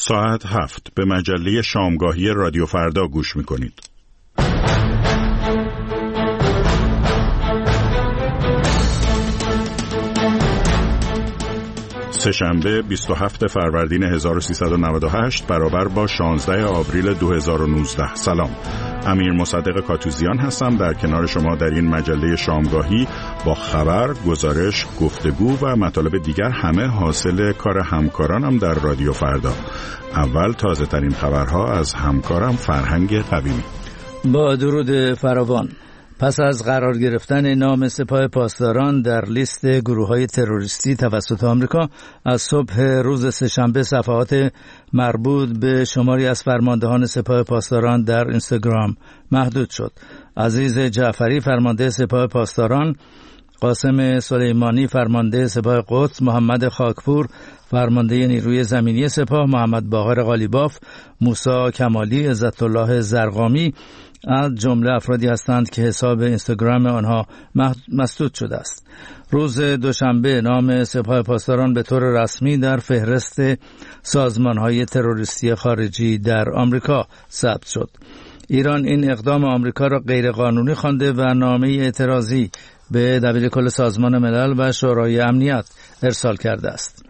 ساعت 7 به مجله شامگاهی رادیو فردا گوش می‌کنید. سه‌شنبه 27 فروردین 1398 برابر با 16 آوریل 2019. سلام. امیر مصدق کاتوزیان هستم در کنار شما در این مجله شامگاهی با خبر، گزارش، گفتگو و مطالب دیگر، همه حاصل کار همکارانم در رادیو فردا. اول تازه ترین خبرها از همکارم فرهنگ قویمی. با درود فراوان. پس از قرار گرفتن نام سپاه پاسداران در لیست گروه‌های تروریستی توسط آمریکا، از صبح روز سه‌شنبه صفحات مربوط به شماری از فرماندهان سپاه پاسداران در اینستاگرام محدود شد. عزیز جعفری فرمانده سپاه پاسداران، قاسم سلیمانی فرمانده سپاه قدس، محمد خاکپور فرمانده نیروی زمینی سپاه، محمد باقر قالیباف، موسی کمالی، عزت الله زرقامی از جمله افرادی هستند که حساب اینستاگرام آنها مسدود شده است. روز دوشنبه نام سپاه پاسداران به طور رسمی در فهرست سازمان‌های تروریستی خارجی در آمریکا ثبت شد. ایران این اقدام آمریکا را غیرقانونی خوانده و نامه اعتراضی به دبیرکل سازمان ملل و شورای امنیت ارسال کرده است.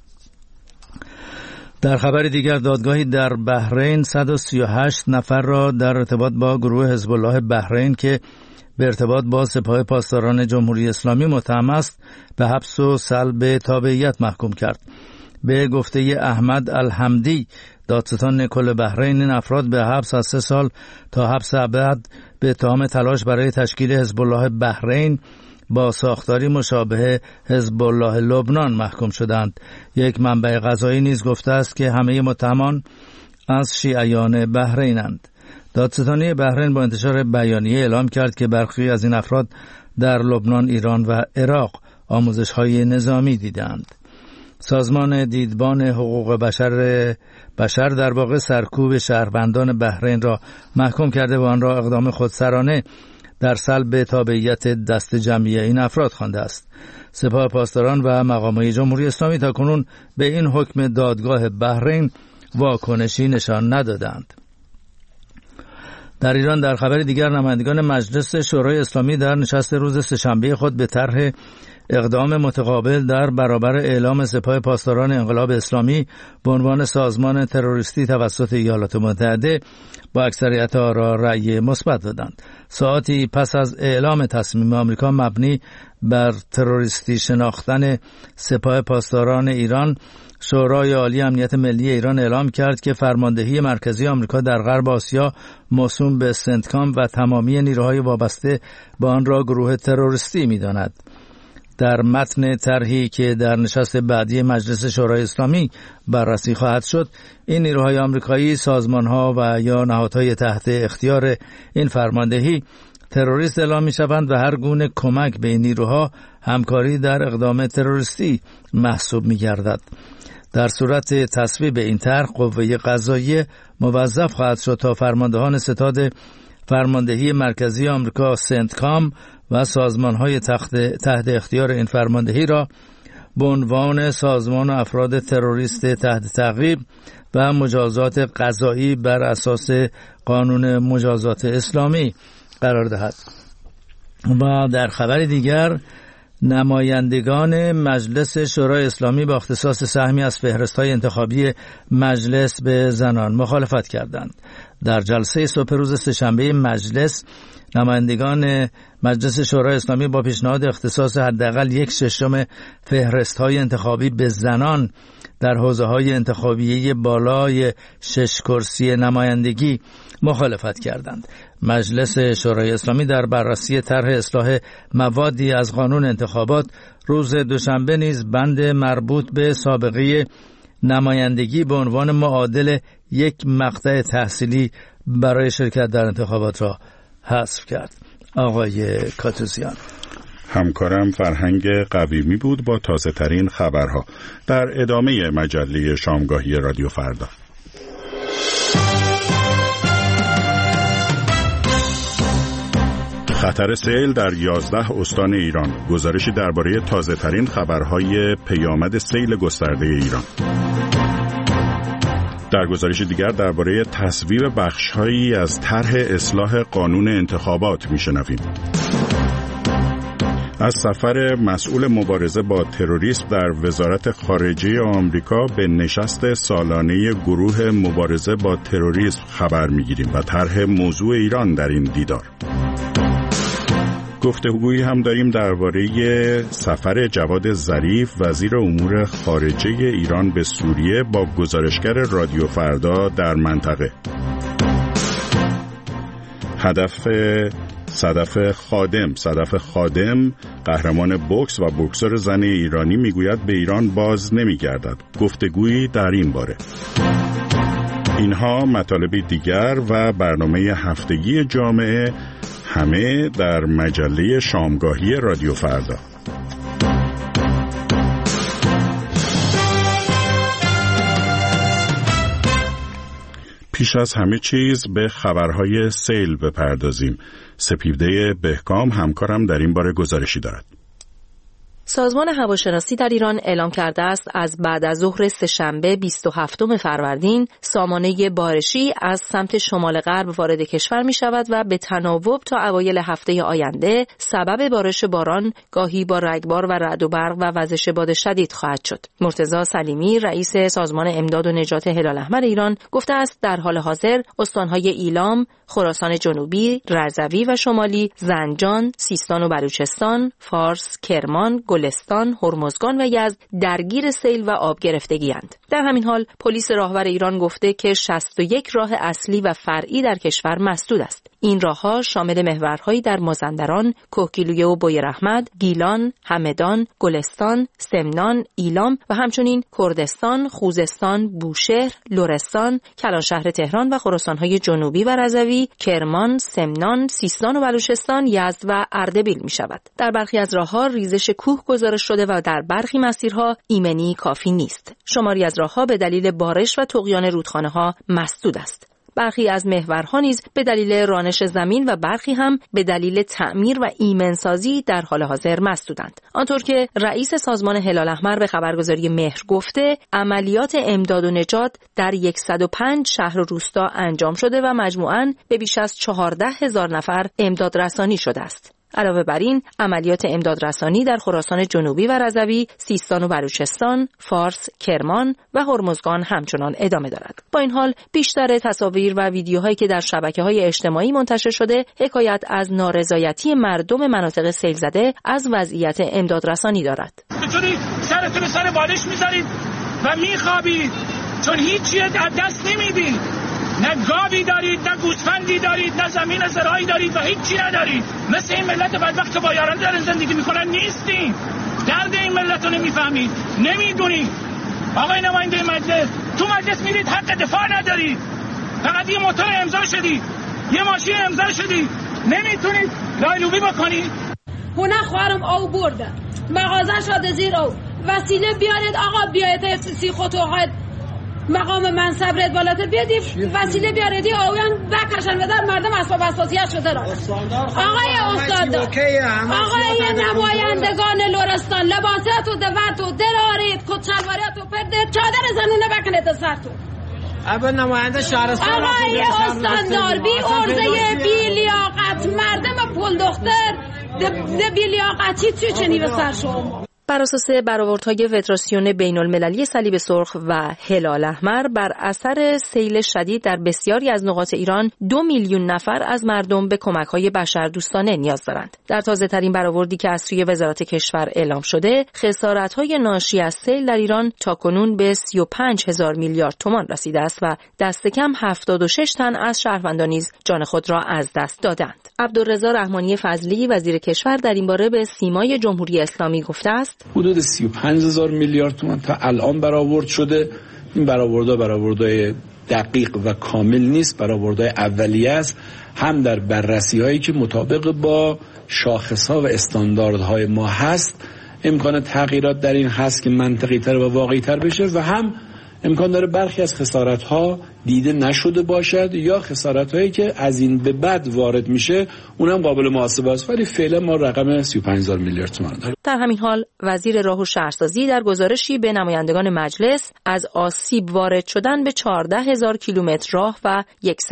در خبر دیگر، دادگاهی در بحرین 138 نفر را در ارتباط با گروه حزب الله بحرین که به ارتباط با سپاه پاسداران جمهوری اسلامی متهم است به حبس و سلب تابعیت محکوم کرد. به گفته احمد الحمدی، دادستان کل بحرین، این افراد به حبس از 3 سال تا حبس ابد به اتهام تلاش برای تشکیل حزب الله بحرین با ساختاری مشابه حزب الله لبنان محکوم شدند. یک منبع قضایی نیز گفته است که همه متهمان از شیعیان بحرینند. دادستانی بحرین با انتشار بیانیه اعلام کرد که برخی از این افراد در لبنان، ایران و عراق آموزش‌های نظامی دیدند. سازمان دیدبان حقوق بشر در واقع سرکوب شهروندان بحرین را محکوم کرده و آن را اقدام خودسرانه در سلب تابعیت دست جمعی این افراد خوانده است. سپاه پاسداران و مقامات جمهوری اسلامی تاکنون به این حکم دادگاه بحرین واکنشی نشان ندادند. در ایران در خبر دیگر، نمایندگان مجلس شورای اسلامی در نشست روز سه‌شنبه خود به طرح اقدام متقابل در برابر اعلام سپاه پاسداران انقلاب اسلامی به عنوان سازمان تروریستی توسط ایالات متحده با اکثریت آرا رأی مثبت دادند. ساعتی پس از اعلام تصمیم آمریکا مبنی بر تروریستی شناختن سپاه پاسداران ایران، شورای عالی امنیت ملی ایران اعلام کرد که فرماندهی مرکزی آمریکا در غرب آسیا موسوم به سنتکام و تمامی نیروهای وابسته به آن را گروه تروریستی می‌داند. در متن طرحی که در نشست بعدی مجلس شورای اسلامی بررسی خواهد شد، این نیروهای آمریکایی، سازمان‌ها و یا نهادهای تحت اختیار این فرماندهی تروریست اعلام می‌شوند و هر گونه کمک به این نیروها همکاری در اقدام تروریستی محسوب می‌گردد. در صورت تصویب این طرح، قوه قضاییه موظف خواهد شد تا فرماندهان ستاد فرماندهی مرکزی آمریکا سنتکام و سازمان‌های تحت اختیار این فرماندهی را به عنوان سازمان و افراد تروریست تحت تعقیب و مجازات قضایی بر اساس قانون مجازات اسلامی قرار دهد. و در خبر دیگر، نمایندگان مجلس شورای اسلامی با اختصاص سهمی از فهرست‌های انتخابی مجلس به زنان مخالفت کردند. در جلسه صبح روز سه‌شنبه مجلس، نمایندگان مجلس شورای اسلامی با پیشنهاد اختصاص حداقل 1/6 فهرست‌های انتخابی به زنان در حوزه‌های انتخابی بالای 6 کرسی نمایندگی مخالفت کردند. مجلس شورای اسلامی در بررسی طرح اصلاح موادی از قانون انتخابات روز دوشنبه نیز بند مربوط به سابقه نمایندگی به عنوان معادل یک مقطع تحصیلی برای شرکت در انتخابات را حذف کرد. آقای کاتوزیان. همکارم فرهنگ قویمی بود با تازه ترین خبرها. در ادامه مجله شامگاهی رادیو فردا. خطر سیل در 11 استان ایران. گزارشی درباره تازه‌ترین خبرهای پیامد سیل گسترده ایران. در گزارش دیگر درباره تصویب بخش‌هایی از طرح اصلاح قانون انتخابات می‌شنویم. از سفر مسئول مبارزه با تروریسم در وزارت خارجه آمریکا به نشست سالانه گروه مبارزه با تروریسم خبر می‌گیریم و طرح موضوع ایران در این دیدار. گفتگویی هم داریم درباره سفر جواد ظریف وزیر امور خارجه ایران به سوریه با گزارشگر رادیو فردا در منطقه. صدف خادم قهرمان بوکس و بوکسور زن ایرانی میگوید به ایران باز نمیگردد. گفتگویی در این باره. اینها مطالب دیگر و برنامه هفتگی جامعه همه در مجله شامگاهی رادیو فردا. پیش از همه چیز به خبرهای سیل بپردازیم. سپیده بهکام همکارم در این باره گزارشی دارد. سازمان هواشناسی در ایران اعلام کرده است از بعد از ظهر سه‌شنبه 27 فروردین سامانه بارشی از سمت شمال غرب وارد کشور می شود و به تناوب تا اوایل هفته آینده سبب بارش باران گاهی با رگبار و رعد و برق و وزش باد شدید خواهد شد. مرتضی سلیمی رئیس سازمان امداد و نجات هلال احمر ایران گفته است در حال حاضر استانهای ایلام، خراسان جنوبی، رضوی و شمالی، زنجان، سیستان و بلوچستان، فارس، کرمان، گلستان، هرمزگان و یزد درگیر سیل و آب گرفتگی‌اند. در همین حال پلیس راهور ایران گفته که 61 راه اصلی و فرعی در کشور مسدود است. این راه‌ها شامل محورهایی در مازندران، کوهگیلویه و بویراحمد، گیلان، همدان، گلستان، سمنان، ایلام و همچنین کردستان، خوزستان، بوشهر، لرستان، کلانشهر تهران و خراسان‌های جنوبی و رضوی، کرمان، سمنان، سیستان و بلوچستان، یزد و اردبیل می‌شود. در برخی از راه‌ها ریزش کوه گزارش شده و در برخی مسیرها ایمنی کافی نیست. شماری از راه‌ها به دلیل بارش و طغیان رودخانه‌ها مسدود است. برخی از محورها نیز به دلیل رانش زمین و برخی هم به دلیل تعمیر و ایمنسازی در حال حاضر مسدودند. آنطور که رئیس سازمان هلال احمر به خبرگزاری مهر گفته عملیات امداد و نجات در 105 شهر و روستا انجام شده و مجموعاً به بیش از 14,000 نفر امداد رسانی شده است. علاوه بر این عملیات امدادرسانی در خراسان جنوبی و رضوی، سیستان و بلوچستان، فارس، کرمان و هرمزگان همچنان ادامه دارد. با این حال بیشتر تصاویر و ویدیوهایی که در شبکه‌های اجتماعی منتشر شده حکایت از نارضایتی مردم مناطق سیل زده از وضعیت امدادرسانی دارد. چطوری سرتون سر بالش می‌ذارید و می‌خوابید چون هیچی از دست نمیدید؟ نه گاوی دارید، نه گوسفندی دارید، نه زمین زراعی دارید و هیچی ندارید. مثل این ملت بدبخت که با یاران دارن زندگی میکنن نیستین. درد این ملت رو نمیفهمید، نمیدونید. آقای نماینده مجلس، تو مجلس میرید حق دفاع ندارید. فقط یه موتور امضا شدید، یه ماشین امضا شدید، نمیتونید لایلوبی بکنید. هونه خوارم او برده مغازه شده زیر او وسیله بیارید. آقا بیاید افسی خطوحات مقام منصب رد بالاتر بیادی وسیله بیاردی آویان بکشن و در مردم اسباب اساسیت شده را. آقای استاد، آقای نمایندگان لرستان، لباساتو دواتو درارید، کچلواریاتو پرده، چادر زنونه بکنید سرتو. اول نماینده شهرستان آقای استاندار بی ارزه بی لیاقت مردم پول دختر بی لیاقتی توی چنی به سر شما. بر اساس برآوردهای فدراسیون بین‌المللی صلیب سرخ و هلال احمر بر اثر سیل شدید در بسیاری از نقاط ایران 2 میلیون نفر از مردم به کمک‌های بشردوستانه نیاز دارند. در تازه‌ترین برآوردی که از سوی وزارت کشور اعلام شده، خسارت‌های ناشی از سیل در ایران تاکنون به 35,000 میلیارد تومان رسیده است و دست کم 76 تن از شهروندان نیز جان خود را از دست دادند. عبدالرضا رحمانی فضلی وزیر کشور در این باره به سیمای جمهوری اسلامی گفته است: حدود 35,000 میلیارد تومان تا الان برآورد شده. این برآوردهای دقیق و کامل نیست، برآوردهای اولیه است، هم در بررسی هایی که مطابق با شاخص‌ها و استانداردهای ما هست امکان تغییرات در این هست که منطقی تر و واقعی تر بشه و هم امکان داره برخی از خسارت‌ها دیده نشده باشد یا خسارت‌هایی که از این به بعد وارد میشه اونم قابل محاسبه است، ولی فعلا ما رقم 35000 میلیارد تومان داریم. در همین حال وزیر راه و شهرسازی در گزارشی به نمایندگان مجلس از آسیب وارد شدن به 14000 کیلومتر راه و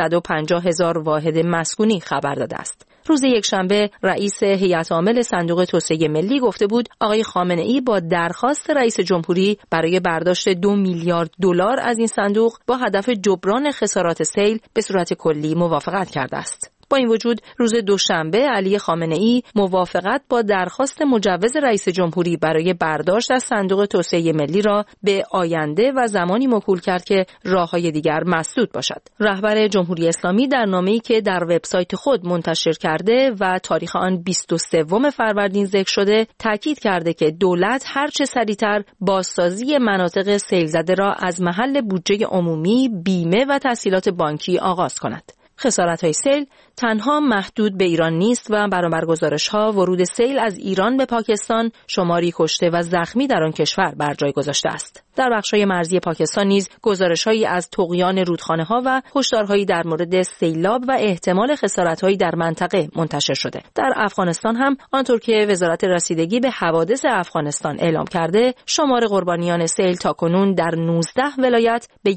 150000 واحد مسکونی خبر داده است. روز یکشنبه رئیس هیئت عامل صندوق توسعه ملی گفته بود آقای خامنه‌ای با درخواست رئیس جمهوری برای برداشت 2 میلیارد دلار از این صندوق با هدف جبران خسارات سیل به صورت کلی موافقت کرده است. با این وجود روز دوشنبه علی خامنه‌ای موافقت با درخواست مجوز رئیس جمهوری برای برداشت از صندوق توسعه ملی را به آینده و زمانی موکول کرد که راه‌های دیگر مسدود باشد. رهبر جمهوری اسلامی در نامه‌ای که در وبسایت خود منتشر کرده و تاریخ آن 23 فروردین ذکر شده، تاکید کرده که دولت هر چه سریعتر بازسازی مناطق سیل‌زده را از محل بودجه عمومی، بیمه و تسهیلات بانکی آغاز کند. خسارت‌های سیل تنها محدود به ایران نیست و برابر گزارش‌ها ورود سیل از ایران به پاکستان شماری کشته و زخمی در آن کشور بر جای گذاشته است. در بخش‌های مرزی پاکستان نیز گزارش‌هایی از طغیان رودخانه‌ها و هشدارهایی در مورد سیلاب و احتمال خسارت‌هایی در منطقه منتشر شده. در افغانستان هم آنطور که وزارت رسیدگی به حوادث افغانستان اعلام کرده، شمار قربانیان سیل تاکنون در 19 ولایت به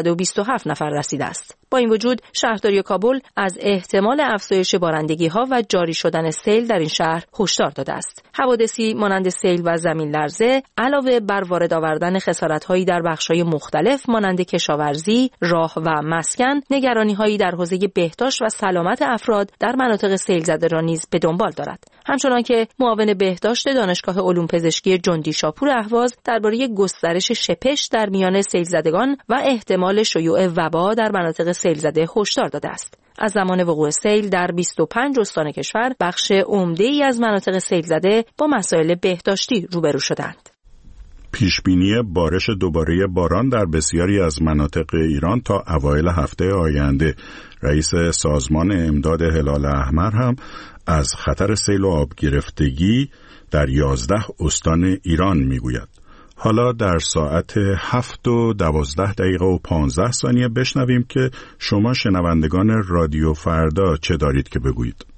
127 نفر رسیده است. با این وجود شهرداری کابل از احتمال افزایش بارندگی‌ها و جاری شدن سیل در این شهر هشدار داده است. حوادثی مانند سیل و زمین لرزه علاوه بر وارد آوردن خسارت‌هایی در بخش‌های مختلف مانند کشاورزی، راه و مسکن، نگرانی‌هایی در حوزه بهداشت و سلامت افراد در مناطق سیل زده را نیز به دنبال دارد. همچنان که معاون بهداشت دانشگاه علوم پزشکی جندی شاپور اهواز درباره گسترش شپش در میان سیل زدگان و احتمال شیوع وبا در مناطق سیل زده هشدار داده است. از زمان وقوع سیل در 25 استان کشور بخش عمده‌ای از مناطق سیل زده با مسائل بهداشتی روبرو شدند. پیشبینی بارش دوباره باران در بسیاری از مناطق ایران تا اوایل هفته آینده. رئیس سازمان امداد هلال احمر هم از خطر سیل و آب گرفتگی در 11 استان ایران میگوید. حالا در ساعت 7:12:15 بشنویم که شما شنوندگان رادیو فردا چه دارید که بگویید.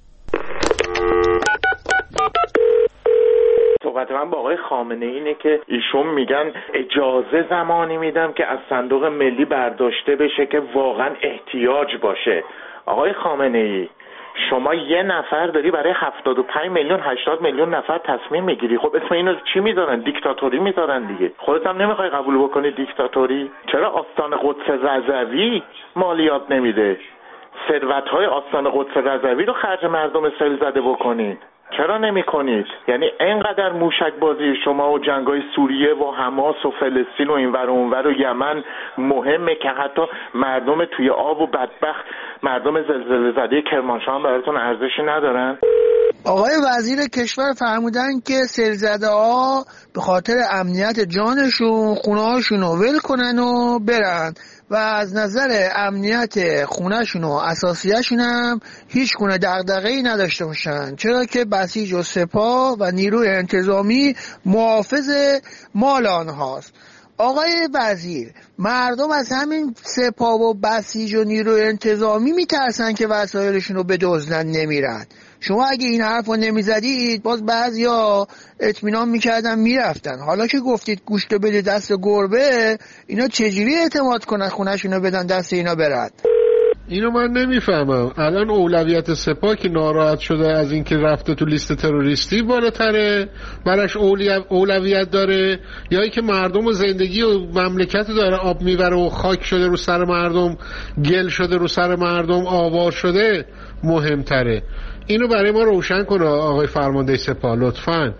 صحبت من با آقای خامنه اینه که ایشون میگن اجازه زمانی میدم که از صندوق ملی برداشته بشه که واقعا احتیاج باشه. آقای خامنه ای، شما یه نفر داری برای 75 میلیون 80 میلیون نفر تصمیم میگیری. خب اسم اینو چی میذارن؟ دیکتاتوری میذارن دیگه. خودت هم نمیخوای قبول بکنی دیکتاتوری؟ چرا آستان قدس رضوی مالیات نمیده؟ ثروت‌های آستان قدس رضوی رو خرج مردم سیل زده بکنید. چرا نمی کنید؟ یعنی اینقدر موشک بازی شما و جنگای سوریه و حماس و فلسطین و اینور و اونور و یمن مهمه که حتی مردم توی آب و بدبخت مردم زلزله زده کرمانشاه هم براتون ارزشی ندارن؟ آقای وزیر کشور فرمودن که سیلزده ها به خاطر امنیت جانشون خونه هاشون رو ول کنن و برن و از نظر امنیت خونهشون و اساسیه‌شون هم هیچ گونه دغدغه‌ای نداشته باشن، چرا که بسیج و سپاه و نیروی انتظامی محافظ مال آنهاست. آقای وزیر، مردم از همین سپاه و بسیج و نیروی انتظامی میترسن که وسایلشون رو بدزدن، نمیرن. شما اگه این حرف رو نمیزدید باز بعضیا اطمینان میکردن میرفتن. حالا که گفتید گوشت بده دست گربه، اینا چجوری اعتماد کنن خونه‌شون رو بدن دست اینا برد؟ اینو من نمیفهمم. الان اولویت سپاه که ناراحت شده از اینکه رفته تو لیست تروریستی بالاتره، براش اولویت داره، یا اینکه مردم و زندگی و مملکت داره آب میبره و خاک شده رو سر مردم، گل شده رو سر مردم، آوار شده مهمتره؟ اینو برای ما روشن کنه آقای فرمانده سپاه لطفاً.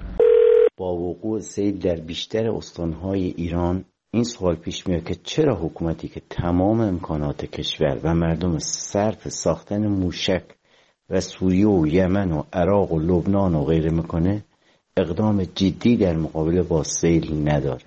با وقوع سیل در بیشتر استانهای ایران این سوال پیش میاد که چرا حکومتی که تمام امکانات کشور و مردم صرف ساختن موشک و سوریه و یمن و عراق و لبنان و غیره میکنه اقدام جدی در مقابله با سیل نداره.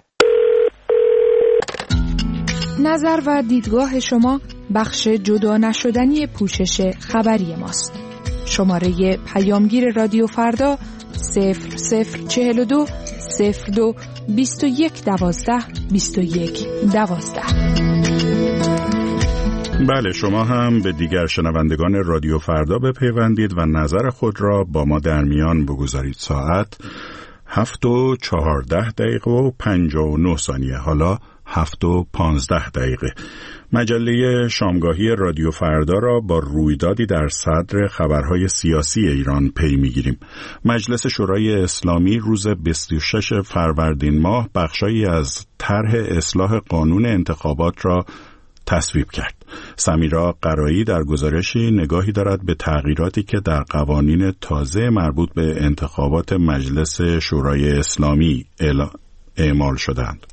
نظر و دیدگاه شما بخش جدا نشدنی پوشش خبری ماست. شماره پیامگیر رادیو فردا 0042 02 21 12 21 12. بله، شما هم به دیگر شنوندگان رادیو فردا بپیوندید و نظر خود را با ما در میان بگذارید. ساعت 7:14 و 59 ثانیه، حالا 7:15. مجله شامگاهی رادیو فردا را با رویدادی در صدر خبرهای سیاسی ایران پی میگیریم. مجلس شورای اسلامی روز 26 فروردین ماه بخشایی از طرح اصلاح قانون انتخابات را تصویب کرد. سمیرا قرایی در گزارشی نگاهی دارد به تغییراتی که در قوانین تازه مربوط به انتخابات مجلس شورای اسلامی اعمال شدند.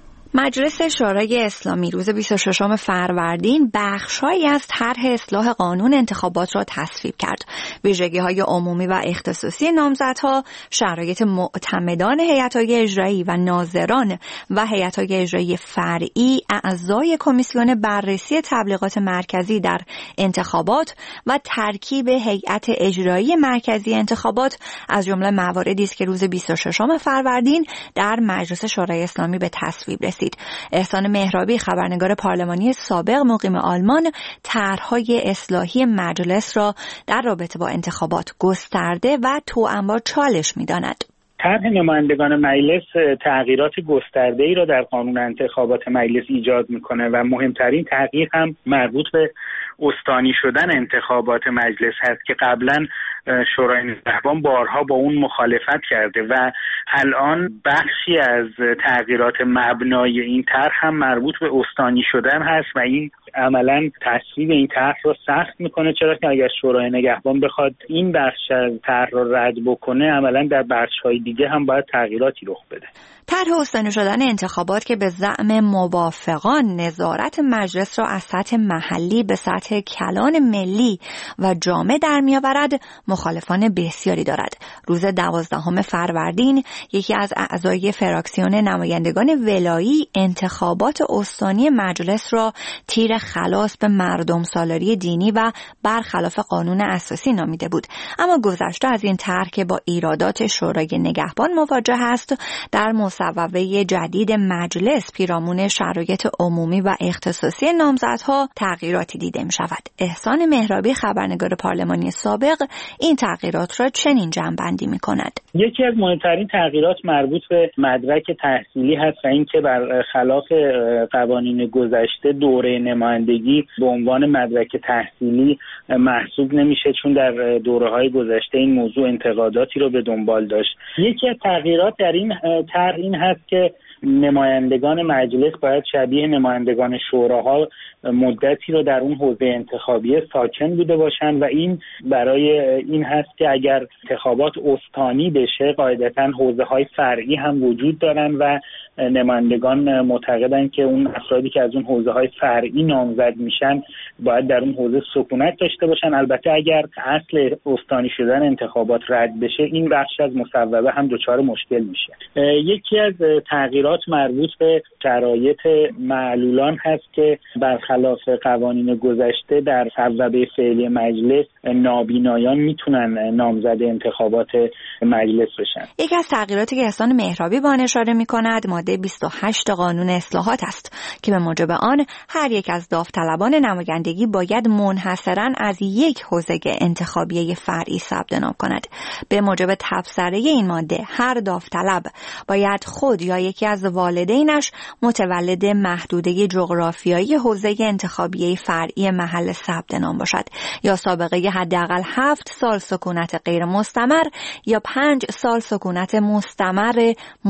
مجلس شورای اسلامی روز 26 فروردین بخش‌هایی از طرح اصلاح قانون انتخابات را تصویب کرد. ویژگی‌های عمومی و اختصاصی نامزدها، شرایط معتمدان هیئت‌های اجرایی و ناظران و هیئت‌های اجرایی فرعی، اعضای کمیسیون بررسی تبلیغات مرکزی در انتخابات و ترکیب هیئت اجرایی مرکزی انتخابات از جمله مواردی است که روز 26 فروردین در مجلس شورای اسلامی به تصویب رسید. احسان مهرابی، خبرنگار پارلمانی سابق مقیم آلمان، طرح‌های اصلاحی مجلس را در رابطه با انتخابات گسترده و توأم با چالش می‌داند. طرح نمایندگان مجلس تغییرات گسترده‌ای را در قانون انتخابات مجلس ایجاد می‌کنه و مهمترین تغییر هم مربوط به استانی شدن انتخابات مجلس هست که قبلا شورای نگهبان بارها با اون مخالفت کرده و الان بخشی از تغییرات مبنای این طرح هم مربوط به استانی شدن هست و این عملاً تصویب این طرح رو سخت میکنه، چرا که اگر شورای نگهبان بخواد این بخش از طرح رو رد بکنه عملاً در بخش‌های دیگه هم باید تغییراتی رخ بده. طرح استانی شدن انتخابات که به زعم موافقان نظارت مجلس را از سطح محلی به سطح کلان ملی و جامع در می‌آورد، مخالفان بسیاری دارد. روز 12 فروردین یکی از اعضای فراکسیون نمایندگان ولایی انتخابات استانی مجلس را تیر خلاص به مردم سالاری دینی و برخلاف قانون اساسی نامیده بود. اما گذشته از این طرح که با ایرادات شورای نگهبان مواجه است، در مصوبه جدید مجلس پیرامون شرایط عمومی و اختصاصی نامزدها تغییراتی دیده می شود. احسان مهرابی، خبرنگار پارلمانی سابق، این تغییرات را چنین جمع‌بندی می کند. یکی از مهمترین تغییرات مربوط به مدرک تحصیلی هست و اینکه برخلاف قوانین گذشته دوره نمایندگی به عنوان مدرک تحصیلی محسوب نمیشه، چون در دوره‌های گذشته این موضوع انتقاداتی رو به دنبال داشت. یکی از تغییرات در این طرح این هست که نمایندگان مجلس باید شبیه نمایندگان شوراها مدتی رو در اون حوزه انتخابی ساکن بوده باشن و این برای این هست که اگر انتخابات استانی بشه قاعدتاً حوزه‌های فرعی هم وجود دارن و نمایندگان معتقدن که اون افرادی که از اون حوزه‌های فرعی نامزد میشن باید در اون حوزه سکونت داشته باشن. البته اگر اصل استانی شدن انتخابات رد بشه این بخش از مصوبه هم دچار مشکل میشه. یکی از تغییرات مربوط به شرایط معلولان هست که برخلاف قوانین گذشته در مصوبه فعلی مجلس نابینایان میتونن نامزد انتخابات مجلس بشن. یکی از تغییراتی که احسان مهرابی با آن اشاره می‌کند ماده 28 قانون اصلاحات است که به موجب آن هر یک از داوطلبان نمایندگی باید منحصراً از یک حوزه انتخابی فرعی ثبت نام کند. به موجب تبصره این ماده هر داوطلب باید خود یا یکی از والدینش متولد محدوده جغرافیایی حوزه انتخابی فرعی محل ثبت نام باشد یا سابقه حداقل 7 سال سکونت غیر مستمر یا 5 سال سکونت مستمر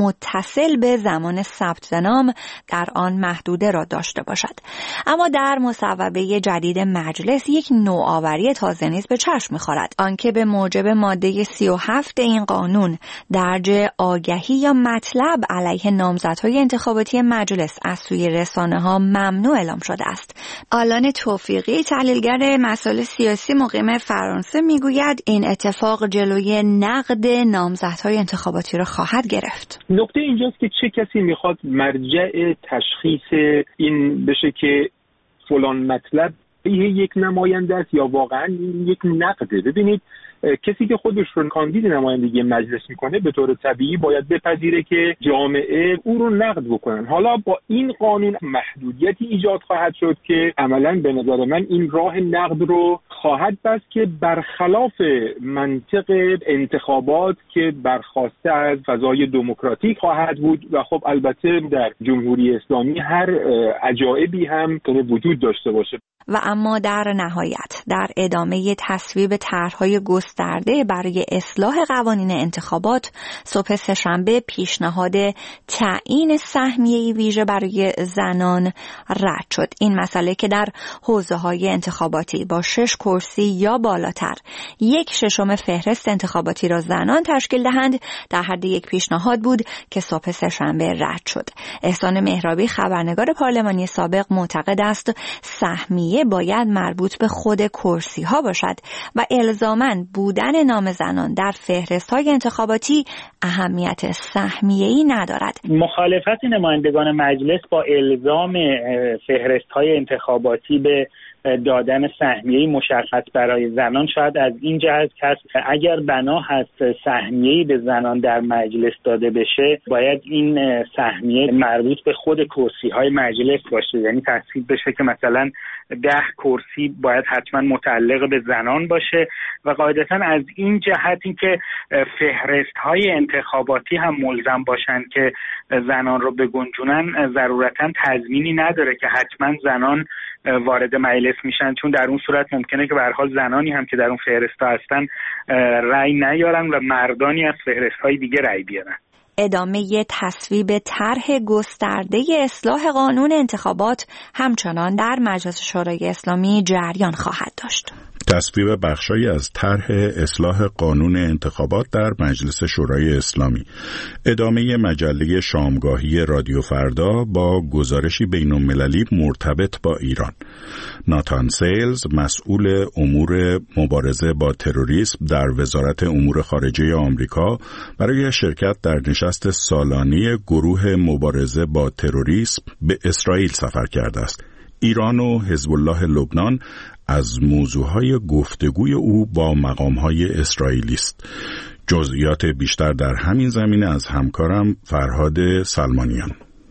متصل به زمان ثبت نام در آن محدوده را داشته باشد. اما در مصوبه جدید مجلس یک نوآوری تازه نیز به چشم می‌خورد، آنکه به موجب ماده 37 این قانون درج آگهی یا مطلب علیه نامزدهای انتخاباتی مجلس از سوی رسانه‌ها ممنوع اعلام شده است. آلان توفیقی، تحلیلگر مسائل سیاسی مقیم فرانسه، میگوید این اتفاق جلوی نقد نامزدهای انتخاباتی را خواهد گرفت. نکته اینجاست که چه کسی میخواد مرجع تشخیص این بشه که فلان مطلب یک نماینده است یا واقعا یک نقده. ببینید کسی که خودش رو کاندید نمایندگی مجلس میکنه به طور طبیعی باید بپذیره که جامعه او رو نقد بکنن. حالا با این قانون محدودیتی ایجاد خواهد شد که عملاً به نظر من این راه نقد رو خواهد بست که برخلاف منطق انتخابات که برخواسته از فضای دموکراتیک خواهد بود و خب البته در جمهوری اسلامی هر عجایبی هم وجود داشته باشه. و اما در نهایت در ادامه تصویب طرح‌های گسترده برای اصلاح قوانین انتخابات صبح سه‌شنبه پیشنهاد تعیین سهمیه‌ای ویژه برای زنان رد شد. این مسئله که در حوزه‌های انتخاباتی با 6 کرسی یا بالاتر 1/6 فهرست انتخاباتی را زنان تشکیل دهند در حد یک پیشنهاد بود که صبح سه‌شنبه رد شد. احسان مهرابی خبرنگار پارلمانی سابق معتقد است سهمیه باید مربوط به خود کرسی ها باشد و الزاماً بودن نام زنان در فهرست های انتخاباتی اهمیت سهمیه‌ای ندارد. مخالفت نمایندگان مجلس با الزام فهرست های انتخاباتی به دادن سهمیه‌ای مشخص برای زنان شاید از این جهت که اگر بنا هست سهمیه‌ای به زنان در مجلس داده بشه باید این سهمیه مربوط به خود کرسی‌های مجلس باشه، یعنی تصویب بشه که مثلا 10 کرسی باید حتما متعلق به زنان باشه و قاعدتا از این جهت اینکه فهرست‌های انتخاباتی هم ملزم باشن که زنان رو بگنجونن ضرورتا تضمینی نداره که حتما زنان وارد مجلس میشن، چون در اون صورت ممکنه که به هر حال زنانی هم که در اون فهرست‌ها هستن رأی نیارن و مردانی از فهرست‌های دیگه رأی بیارن. ادامه تصویب طرح گسترده اصلاح قانون انتخابات همچنان در مجلس شورای اسلامی جریان خواهد داشت. تصویب بخشایی از طرح اصلاح قانون انتخابات در مجلس شورای اسلامی. ادامه مجله شامگاهی رادیو فردا با گزارشی بین‌المللی مرتبط با ایران. ناتان سیلز، مسئول امور مبارزه با تروریسم در وزارت امور خارجه آمریکا، برای شرکت در نشست سالانه گروه مبارزه با تروریسم به اسرائیل سفر کرده است. ایران و حزب الله لبنان از موضوعهای گفتگوی او با مقامهای اسرائیلی است. جزئیات بیشتر در همین زمینه از همکارم فرهاد سلمانیان.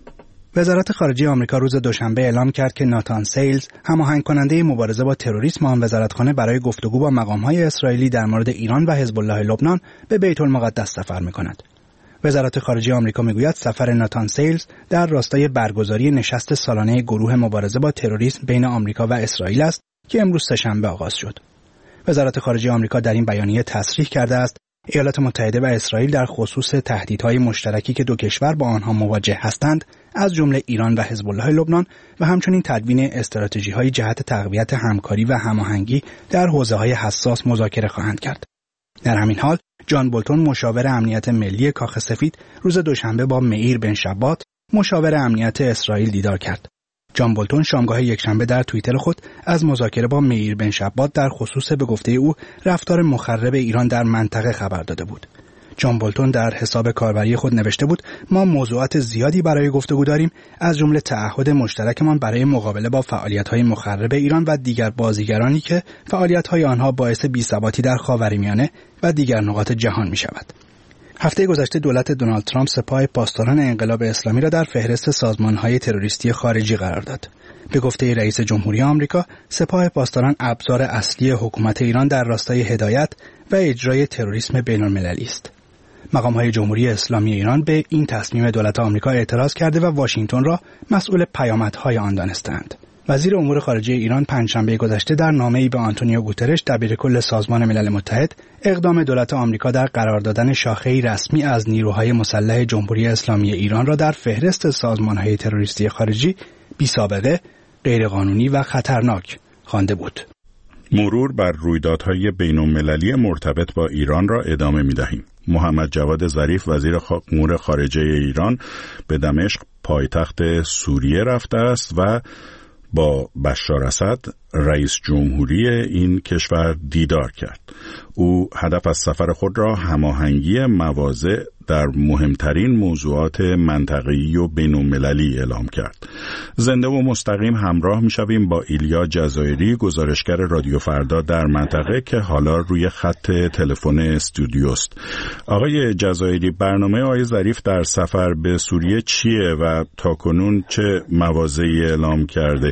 وزارت خارجه آمریکا روز دوشنبه اعلام کرد که ناتان سیلز، هماهنگ کننده مبارزه با تروریسم آن وزارتخانه، برای گفتگو با مقامهای اسرائیلی در مورد ایران و حزب الله لبنان به بیت المقدس سفر می‌کند. وزارت خارجه آمریکا میگوید سفر ناتان سیلز در راستای برگزاری نشست سالانه گروه مبارزه با تروریسم بین آمریکا و اسرائیل است که امروز سه‌شنبه آغاز شد. وزارت خارجه آمریکا در این بیانیه تصریح کرده است ایالات متحده و اسرائیل در خصوص تهدیدهای مشترکی که دو کشور با آنها مواجه هستند، از جمله ایران و حزب الله لبنان، و همچنین تدوین استراتژی‌های جهت تقویت همکاری و هماهنگی در حوزه‌های حساس مذاکره خواهند کرد. در همین حال جان بولتون، مشاور امنیت ملی کاخ سفید، روز دوشنبه با مییر بن شبات، مشاور امنیت اسرائیل، دیدار کرد. جان بولتون شامگاه یکشنبه در توییتر خود از مذاکره با مییر بن شبات در خصوص به گفته او رفتار مخرب ایران در منطقه خبر داده بود. جان بولتون در حساب کاربری خود نوشته بود: ما موضوعات زیادی برای گفتگو داریم، از جمله تعهد مشترکمان برای مقابله با فعالیت‌های مخرب ایران و دیگر بازیگرانی که فعالیت‌های آنها باعث بی‌ثباتی در خاورمیانه و دیگر نقاط جهان می‌شود. هفته گذشته دولت دونالد ترامپ سپاه پاسداران انقلاب اسلامی را در فهرست سازمان‌های تروریستی خارجی قرار داد. به گفته رئیس جمهوری آمریکا، سپاه پاسداران ابزار اصلی حکومت ایران در راستای هدایت و اجرای تروریسم بین‌المللی است. مقام‌های جمهوری اسلامی ایران به این تصمیم دولت آمریکا اعتراض کرده و واشنگتن را مسئول پیامدهای آن دانستند. وزیر امور خارجه ایران پنجشنبه گذشته در نامه‌ای به آنتونیو گوترش، دبیرکل سازمان ملل متحد، اقدام دولت آمریکا در قرار دادن شاخه‌ای رسمی از نیروهای مسلح جمهوری اسلامی ایران را در فهرست سازمان‌های تروریستی خارجی بی‌سابقه، غیرقانونی و خطرناک خوانده بود. مرور بر رویدادهای بین‌المللی مرتبط با ایران را ادامه می‌دهیم. محمد جواد ظریف، وزیر امور خارجه ایران، به دمشق، پایتخت سوریه، رفته است و با بشار اسد رئیس جمهوری این کشور دیدار کرد. او هدف از سفر خود را هماهنگی مواضع در مهمترین موضوعات منطقه‌ای و بین‌المللی اعلام کرد. زنده و مستقیم همراه می‌شویم با ایلیا جزایری، گزارشگر رادیو فردا در منطقه که حالا روی خط تلفن استودیوست. آقای جزایری، برنامه آقای ظریف در سفر به سوریه چیه و تاکنون چه مواضعی اعلام کرده؟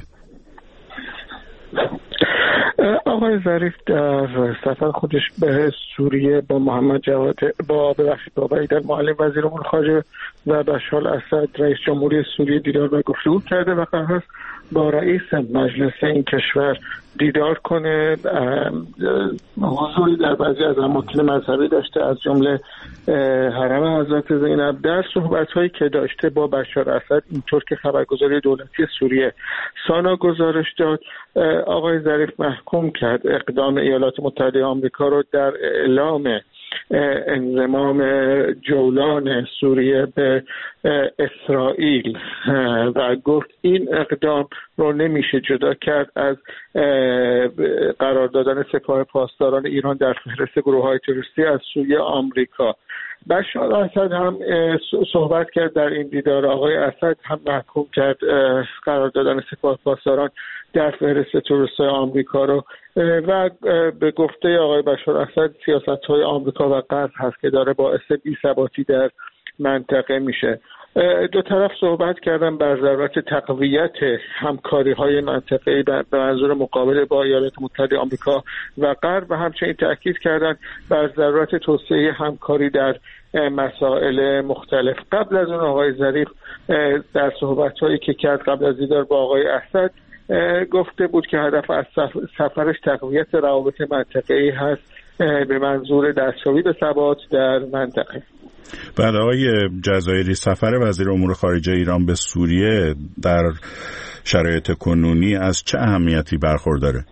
آقای ظریف در سفر خودش به سوریه با محمد جواد با وحید المعلم وزیر امور خارجه و بشار الاسد رئیس جمهوری سوریه دیدار و گفتگو کرده و قرار است با رئیس مجلس این کشور دیدار کنه. حضوری در بعضی از اماکن مذهبی داشته، از جمله حرم حضرت زینب. در صحبت‌هایی که داشته با بشار الاسد، اینطور که خبرگزاری دولتی سوریه سانا گزارش داد، آقای ظریف محکوم کرد اقدام ایالات متحده آمریکا رو در اعلام انضمام جولان سوریه به اسرائیل و گفت این اقدام رو نمیشه جدا کرد از قرار دادن سپاه پاسداران ایران در فهرست گروه‌های تروریستی از سوی آمریکا. بشار الاسد هم صحبت کرد در این دیدار. آقای اسد هم محکوم کرد قرار دادن سپاه پاسداران در فهرست تروریست‌های آمریکا رو و به گفته آقای بشار الاسد سیاست‌های آمریکا و غرب هست که داره باعث بی‌ثباتی در منطقه میشه. دو طرف صحبت کردن بر ضرورت تقویت همکاری‌های منطقه‌ای به منظور مقابله با ایالات متحده آمریکا و غرب و همچنین تاکید کردن بر ضرورت توسعه همکاری در مسائل مختلف. قبل از اون آقای ظریف در صحبت‌هایی که کرد قبل از دیدار با آقای اسد گفته بود که هدف از سفرش تقویت روابط منطقه‌ای هست به منظور دستیابی به ثبات در منطقه. بعد آقای جزایری، سفر وزیر امور خارجه ایران به سوریه در شرایط کنونی از چه اهمیتی برخورداره؟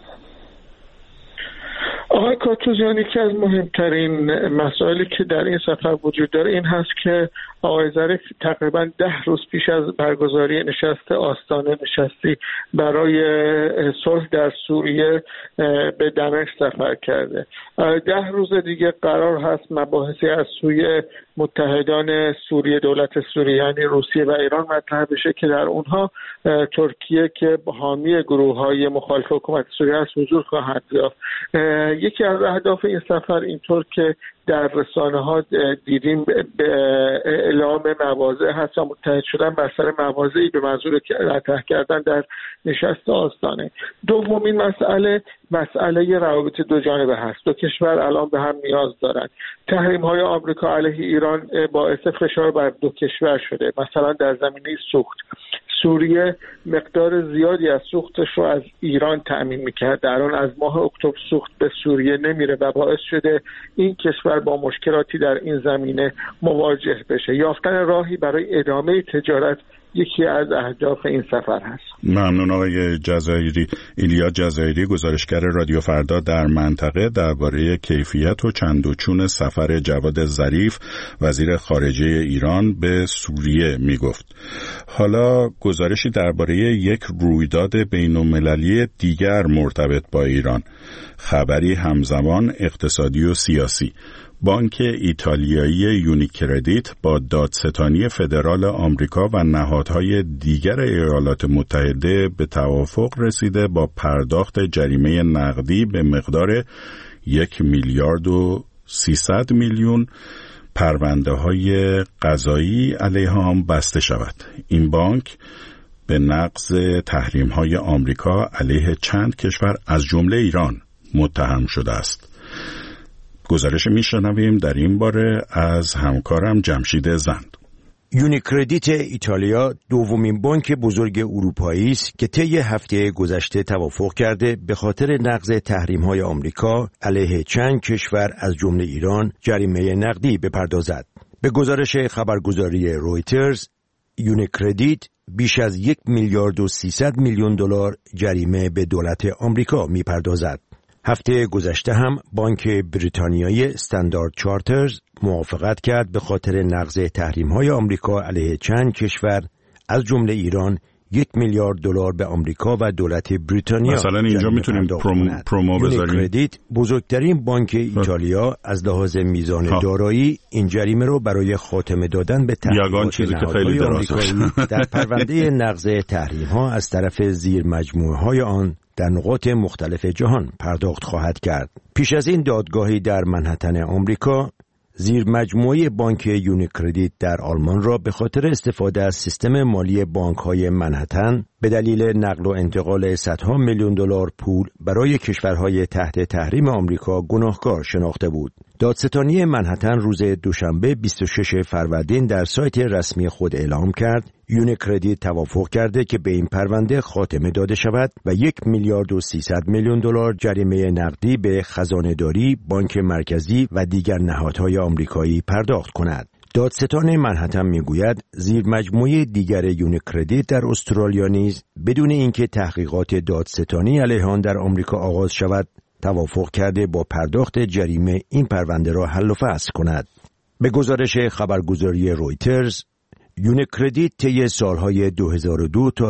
آقای کاتوزیان، یکی از مهمترین مسائلی که در این سفر وجود داره این هست که آقای ظریف تقریبا 10 روز پیش از برگزاری نشست آستانه نشستی برای صلح در سوریه به دمشق سفر کرده. 10 روز دیگه قرار هست مباحثی از سوی متحدان سوریه، دولت سوریه یعنی روسیه و ایران مطرح بشه که در اونها ترکیه که حامی گروه‌های مخالف حکومت سوریه است حضور خواهد یافت. یکی از اهداف این سفر اینطور که در رسانه‌ها دیدیم به اعلام مواضع هست و متحد شدن بر سر مواضعی به منظور مطرح کردن در نشست آستانه. دومین مسئله روابط دو جانبه هست. دو کشور الان به هم نیاز دارند. تحریم‌های آمریکا علیه ایران باعث فشار بر دو کشور شده. مثلا در زمینه سوخت، سوریه مقدار زیادی از سوختش رو از ایران تأمین می‌کرد. در آن از ماه اکتبر سوخت به سوریه نمیره و باعث شده این کشور با مشکلاتی در این زمینه مواجه بشه. یافتن راهی برای ادامه تجارت یکی از اهداف این سفر هست. ممنون آقای جزایری. ایلیا جزایری، گزارشگر رادیو فردا در منطقه، درباره کیفیت و چند و چون سفر جواد ظریف وزیر خارجه ایران به سوریه میگفت. حالا گزارشی درباره یک رویداد بین‌المللی دیگر مرتبط با ایران، خبری همزمان اقتصادی و سیاسی. بانک ایتالیایی یونیکردیت با دادستانی فدرال آمریکا و نهادهای دیگر ایالات متحده به توافق رسیده با پرداخت جریمه نقدی به مقدار 1,300,000,000 پرونده‌های قضایی علیه آن بسته شود. این بانک به نقض تحریم‌های آمریکا علیه چند کشور از جمله ایران متهم شده است. گزارش میشنویم در این باره از همکارم جمشید زند. یونیکردیت ایتالیا دومین بانک بزرگ اروپایی است که طی هفته گذشته توافق کرده به خاطر نقض تحریم‌های آمریکا علیه چند کشور از جمله ایران جریمه نقدی بپردازد. به گزارش خبرگزاری رویترز، یونیکردیت بیش از 1,300,000,000 دلار جریمه به دولت آمریکا میپردازد. هفته گذشته هم بانک بریتانیایی استاندارد چارترز موافقت کرد به خاطر نقض تحریم‌های آمریکا علیه چند کشور از جمله ایران $1 میلیارد به آمریکا و دولت بریتانیا. مثلا اینجا میتونیم پرومو بذاریم. یونیکردیت بزرگترین بانک ایتالیا از لحاظ میزان دارایی این جریمه رو برای خاتمه دادن به تحقیقات نهادهای آمریکایی در پرونده نقض تحریم‌ها از طرف زیر مجموعه‌های آن در نقاط مختلف جهان پرداخت خواهد کرد. پیش از این دادگاهی در منهتن آمریکا زیر مجموعه بانک یونیکردیت در آلمان را به خاطر استفاده از سیستم مالی بانک‌های منهتن به دلیل نقل و انتقال صدها میلیون دلار پول برای کشورهای تحت تحریم آمریکا گناهکار شناخته بود. دادستانی منهتن روز دوشنبه 26 فروردین در سایت رسمی خود اعلام کرد یونیکردیت توافق کرده که به این پرونده خاتمه داده شود و $1 میلیارد و 300 میلیون جریمه نقدی به خزانه‌داری، بانک مرکزی و دیگر نهادهای آمریکایی پرداخت کند. دادستان منهتن میگوید زیر مجموعه دیگر یونیکردیت در استرالیا نیز بدون اینکه تحقیقات دادستانی علیه آن در آمریکا آغاز شود توافق کرده با پرداخت جریمه این پرونده را حل و فصل کند. به گزارش خبرگزاری رویترز، یونیکردیت طی سالهای 2002 تا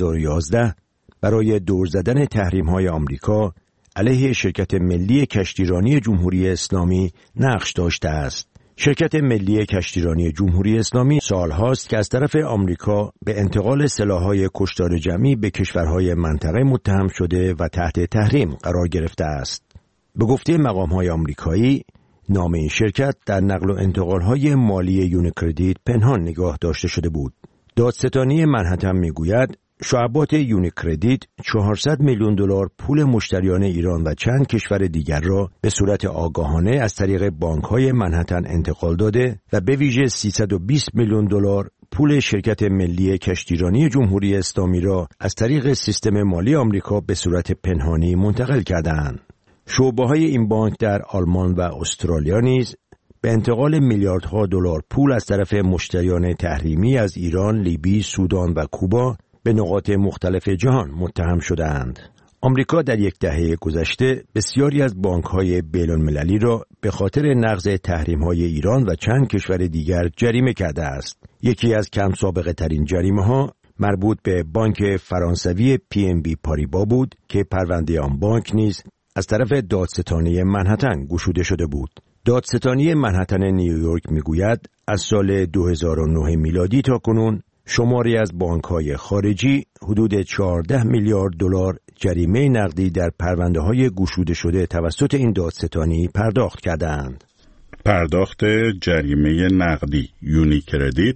2011 برای دور زدن تحریم‌های آمریکا علیه شرکت ملی کشتیرانی جمهوری اسلامی نقش داشته است. شرکت ملی کشتیرانی جمهوری اسلامی سالهاست که از طرف آمریکا به انتقال سلاح‌های کشتار جمعی به کشورهای منطقه متهم شده و تحت تحریم قرار گرفته است. به گفته مقام‌های آمریکایی، نام این شرکت در نقل و انتقال‌های مالی یونیکردیت پنهان نگاه داشته شده بود. دادستانی منهتن میگوید شعبات یونیکردیت $400 میلیون پول مشتریان ایران و چند کشور دیگر را به صورت آگاهانه از طریق بانک‌های منهتن انتقال داده و به ویژه $320 میلیون پول شرکت ملی کشتیرانی جمهوری اسلامی را از طریق سیستم مالی آمریکا به صورت پنهانی منتقل کردند. شعبه‌های این بانک در آلمان و استرالیا نیز به انتقال میلیاردها دلار پول از طرف مشتریان تحریمی از ایران، لیبی، سودان و کوبا به نقاط مختلف جهان متهم شده‌اند. آمریکا در یک دهه گذشته بسیاری از بانک‌های بین‌المللی را به خاطر نقض تحریم‌های ایران و چند کشور دیگر جریمه کرده است. یکی از کم سابقه ترین جریمه‌ها مربوط به بانک فرانسوی PNB پاریبا بود که پرونده آن بانک نیز از طرف دادستانی منهتن گشوده شده بود. دادستانی منهتن نیویورک میگوید از سال 2009 میلادی تا کنون شماری از بانک‌های خارجی حدود $14 میلیارد جریمه نقدی در پرونده‌های گشوده شده توسط این دادستانی پرداخت کردند. پرداخت جریمه نقدی یونیکردیت،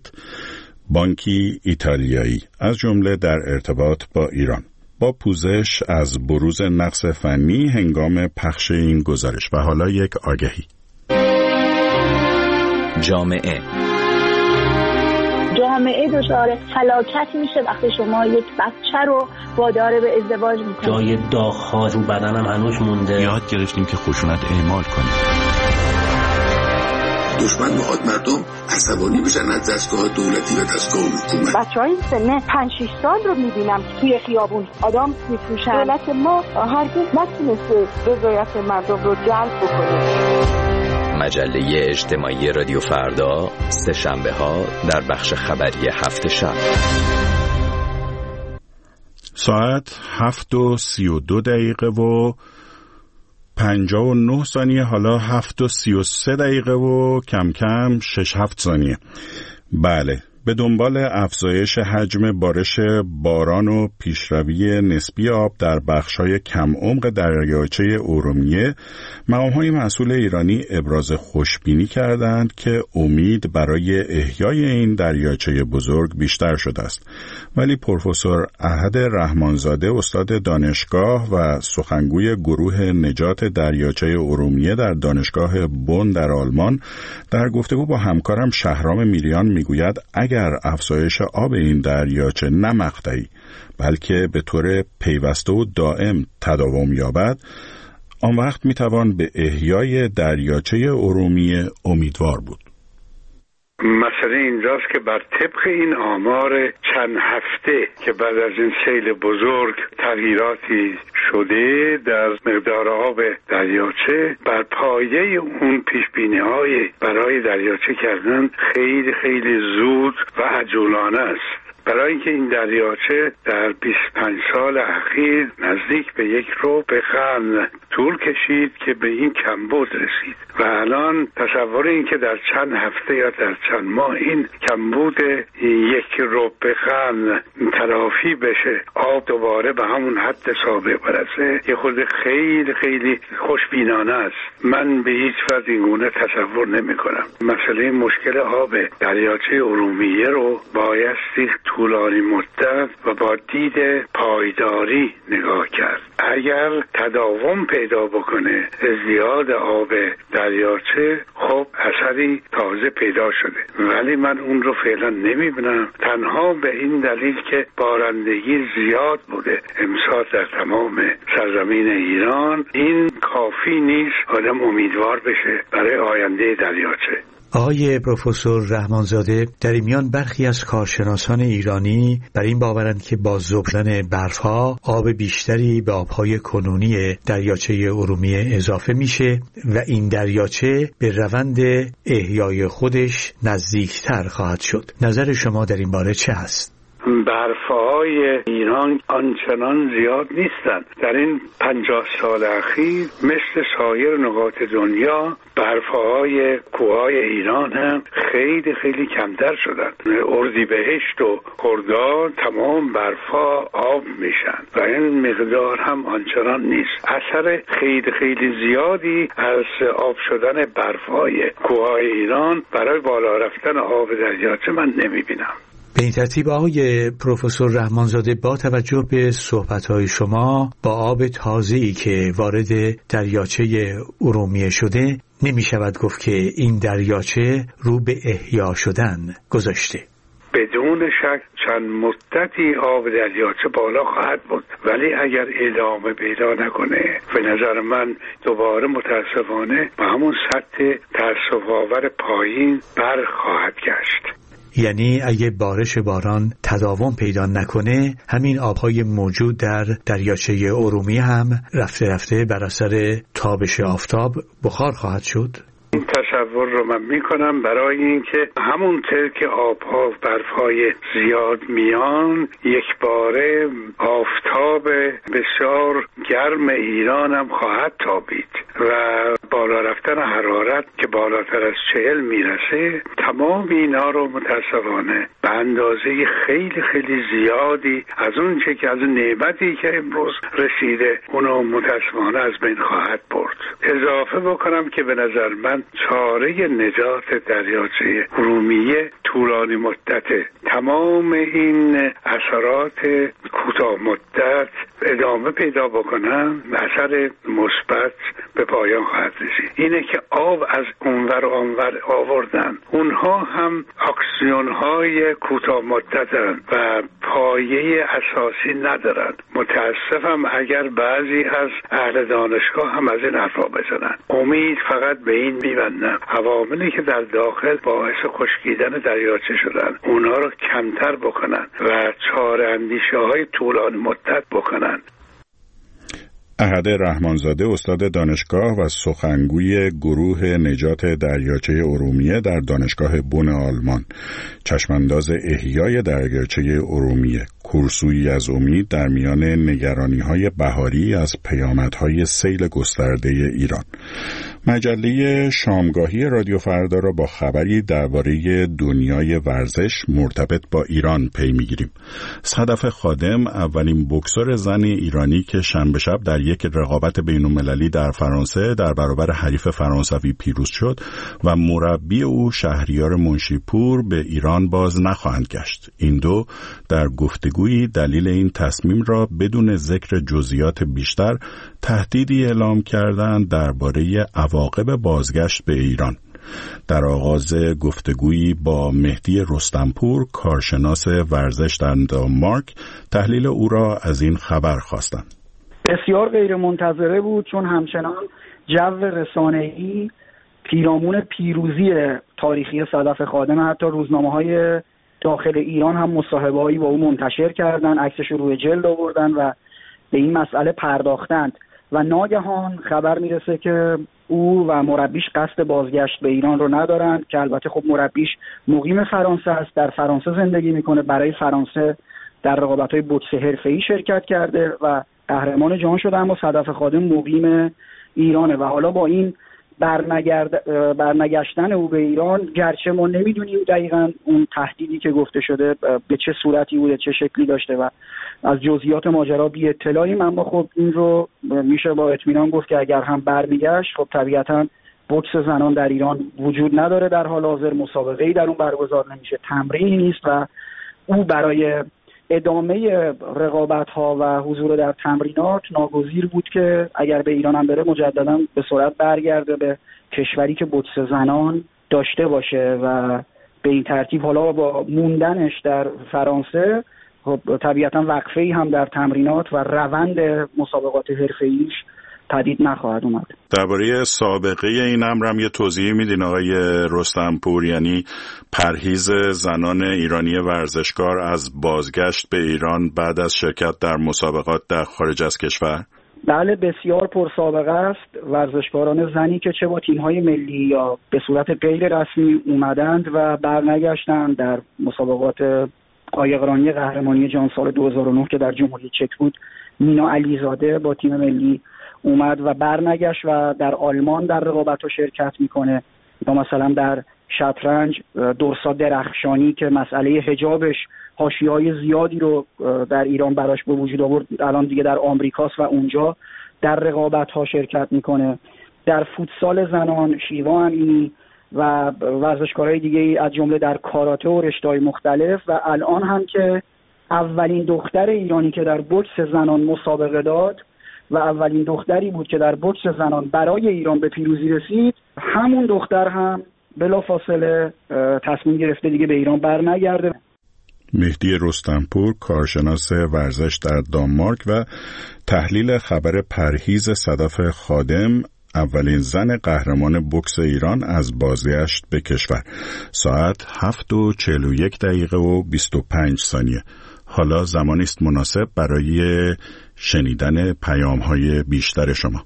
بانکی ایتالیایی، از جمله در ارتباط با ایران، با پوزش از بروز نقص فنی هنگام پخش این گزارش. و حالا یک آگهی. جامعه دچار فلاکت میشه وقتی شما یک بچه رو وادار به ازدواج میکنید. جای داغ‌ها رو بدنم هنوز مونده. یاد گرفتیم که خشونت اعمال کنیم. دشمن میخواد مردم عصبانی بشن از دستگاه دولتی و دستگاه حکومت. بچهای سن 5-6 سال رو میبینم توی خیابون آدم میفروشن. دولت ما هرگز نتونسته رضایت مردم رو جلب بکنه. مجله اجتماعی رادیو فردا، سه شنبه ها در بخش خبری هفت شب. ساعت 7:32 و 59 ثانیه، حالا 7:33 و کم کم 6-7 ثانیه. بله، به دنبال افزایش حجم بارش باران و پیشروی نسبی آب در بخش‌های کم عمق دریاچه ارومیه، مقام‌های مسئول ایرانی ابراز خوشبینی کردند که امید برای احیای این دریاچه بزرگ بیشتر شده است. ولی پروفسور احد رحمانزاده، استاد دانشگاه و سخنگوی گروه نجات دریاچه ارومیه در دانشگاه بن در آلمان، در گفتگو با همکارم شهرام میریان میگوید اگر افزایش آب این دریاچه نه مقطعی بلکه به طور پیوسته و دائم تداوم یابد، آن وقت میتوان به احیای دریاچه ارومیه امیدوار بود. مسئله اینجاست که بر طبق این آمار چند هفته که بعد از این سیل بزرگ تغییراتی شده در مقدار آب دریاچه، بر پایه اون پیشبینی‌های برای دریاچه کردن خیلی خیلی زود و عجولانه است. برای اینکه این دریاچه در 25 سال اخیر نزدیک به 1 ربع قرن طول کشید که به این کمبود رسید و الان تصور این که در چند هفته یا در چند ماه این کمبود 1 ربع قرن تلافی بشه، آب دوباره به همون حد سابق برسه، یه خود خیلی خیلی خوشبینانه است. من به هیچ وجه این گونه تصور نمی کنم. مسئله مشکل آب دریاچه ارومیه رو بایستی طولانی مدت و با دید پایداری نگاه کرد. اگر تداوم پیدا بکنه ازدیاد آب دریاچه، خب اثری تازه پیدا شده، ولی من اون رو فعلا نمیبینم، تنها به این دلیل که بارندگی زیاد بوده امسال در تمام سرزمین ایران. این کافی نیست آدم امیدوار بشه برای آینده دریاچه. آقای پروفسور رحمانزاده، در این میان برخی از کارشناسان ایرانی بر این باورند که با ذوب شدن برفها آب بیشتری به آبهای کنونی دریاچه ارومیه اضافه میشه و این دریاچه به روند احیای خودش نزدیکتر خواهد شد. نظر شما در این باره چه هست؟ برفهای ایران آنچنان زیاد نیستند. در این 50 سال اخیر مثل سایر نقاط دنیا برفهای کوههای ایران هم خیلی خیلی کمتر شدند. اردیبهشت و خرداد تمام برفها آب میشن و این مقدار هم آنچنان نیست. اثر خیلی خیلی زیادی از آب شدن برفهای کوههای ایران برای بالا رفتن آب دریاچه من نمیبینم. به این ترتیب آقای پروفسور رحمانزاده، با توجه به صحبت‌های شما با آب تازه‌ای که وارد دریاچه ارومیه شده، نمی شود گفت که این دریاچه رو به احیا شدن گذاشته. بدون شک چند مدتی آب دریاچه بالا خواهد بود، ولی اگر ادامه پیدا نکنه به نظر من دوباره متاسفانه به همون سطح تأسف‌آور پایین برخواهد گشت. یعنی اگه بارش باران تداوم پیدا نکنه، همین آبهای موجود در دریاچه ارومیه هم رفته رفته بر اثر تابش آفتاب بخار خواهد شد. این تصور رو من میکنم برای اینکه همونطور که آبها برفهای زیاد میان، یک باره آفتاب بسیار گرم ایران هم خواهد تابید و بالا رفتن حرارت که بالاتر از 40 میرسه، تمام اینا رو متاسفانه به اندازه خیلی خیلی زیادی از اون چه که از نعمتی که امروز رسیده اونو متاسفانه از بین خواهد برد. اضافه بکنم که به نظر من چاره نجات دریاچه ارومیه طولانی مدته. تمام این اثرات کوتاه مدت ادامه پیدا بکنن، اثر مثبت به پایان خواهد رسید. اینه که آب از اونور و آنور آوردن، اونها هم اکسیون های کوتاه مدتن و پایه اساسی ندارن. متاسفم اگر بعضی از اهل دانشگاه هم از این حرفا بزنن. امید فقط به این میبندم عواملی که در داخل باعث خشکیدن دریاچه شدن اونها رو کمتر بکنن و چاره اندیشه های طولانی مدت بکنن. احد رحمانزاده، استاد دانشگاه و سخنگوی گروه نجات دریاچه ارومیه در دانشگاه بن آلمان، چشمانداز احیای دریاچه ارومیه، کورسویی از امید در میان نگرانی‌های بهاری از پیامدهای سیل گسترده ایران. مجله شامگاهی رادیو فردا را با خبری درباره دنیای ورزش مرتبط با ایران پی می‌گیریم. صدف خادم، اولین بوکسور زن ایرانی که شنبه شب در یک رقابت بین‌المللی در فرانسه در برابر حریف فرانسوی پیروز شد و مربی او شهریار منشیپور به ایران باز نخواهند گشت. این دو در گفتگویی دلیل این تصمیم را بدون ذکر جزئیات بیشتر تهدیدی اعلام کردند درباره عواقب بازگشت به ایران. در آغاز گفتگویی با مهدی رستمپور، کارشناس ورزش در دانمارک، تحلیل او را از این خبر خواستم. بسیار غیر منتظره بود، چون همچنان جو رسانه‌ای پیرامون پیروزی تاریخی صدف خادم، حتی روزنامه‌های داخل ایران هم مصاحبه‌ای با او منتشر کردند، عکسش رو روی جلد آوردن و به این مسئله پرداختند. و ناگهان خبر میرسه که او و مربیش قصد بازگشت به ایران رو ندارن، که البته خب مربیش مقیم فرانسه است، در فرانسه زندگی میکنه، برای فرانسه در رقابت‌های بوکس حرفه‌ای شرکت کرده و قهرمان جهان شده، اما صدف خادم مقیم ایرانه و حالا با این برنگشتن او به ایران، گرچه ما نمیدونیم دقیقاً اون تهدیدی که گفته شده به چه صورتی بوده، چه شکلی داشته و از جزئیات ماجرا بی اطلاعیم، اما خب این رو میشه با اطمینان گفت که اگر هم برمیگشت، خب طبیعتاً بوکس زنان در ایران وجود نداره در حال حاضر، مسابقه‌ای در اون برگزار نمیشه، تمرینی نیست و او برای ادامه رقابت‌ها و حضور در تمرینات ناگزیر بود که اگر به ایران هم بره مجددا به سرعت برگرده به کشوری که بوکس زنان داشته باشه و به این ترتیب حالا با موندنش در فرانسه خب طبیعتا وقفه‌ای هم در تمرینات و روند مسابقات حرفه‌ایش پدید نخواهد اومد. درباره سابقه این امرم یه توضیحی میدین آقای رستمپور، یعنی پرهیز زنان ایرانی ورزشکار از بازگشت به ایران بعد از شرکت در مسابقات در خارج از کشور؟ بله، بسیار پرسابقه است. ورزشکاران زنی که چه با تیم‌های ملی یا به صورت غیر رسمی اومدند و برنگشتند در مسابقات قایقرانی قهرمانی جهان سال 2009 که در جمهوری چک بود، مینا علیزاده با تیم ملی اومد و برنگشت و در آلمان در رقابت‌ها شرکت میکنه، یا مثلا در شطرنج درسا درخشانی که مسئله حجابش حاشیه‌های زیادی رو در ایران براش به وجود آورد، الان دیگه در آمریکاست و اونجا در رقابت‌ها شرکت میکنه. در فوتسال زنان شیوا امینی و ورزشکارهای دیگه از جمله در کاراته و رشته‌های مختلف، و الان هم که اولین دختر ایرانی که در بوکس زنان مسابقه داد و اولین دختری بود که در بوکس زنان برای ایران به پیروزی رسید، همون دختر هم بلافاصله تصمیم گرفته دیگه به ایران برنگرده. مهدی رستمپور، کارشناس ورزش در دانمارک و تحلیل خبر پرهیز صدف خادم، اولین زن قهرمان بوکس ایران از بازگشت به کشور. ساعت 7:41:25. حالا زمانی است مناسب برای شنیدن پیام‌های بیشتر شما.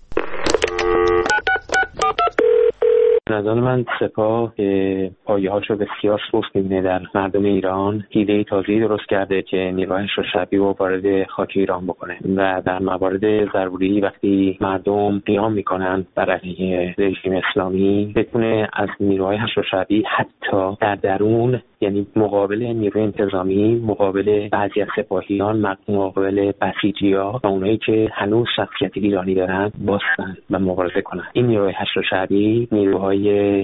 نظر من سپاه پایه‌هاشو بسیار سست می‌بینه در مردم ایران. ایده تازه‌ای درست کرده که نیروهای شبی رو وارد خاک ایران بکنه و در موارد ضروری وقتی مردم قیام میکنن بر علیه رژیم اسلامی بتونه از نیروهای شبی حتی در درون، یعنی مقابل نیروی انتظامی، مقابل بعضی از سپاهیان، مقابل بسیجی‌ها و اونایی که هنوز شخصیت ایرانی دارن باشن و مبارزه کنن. این نیروهای شبی نیروهای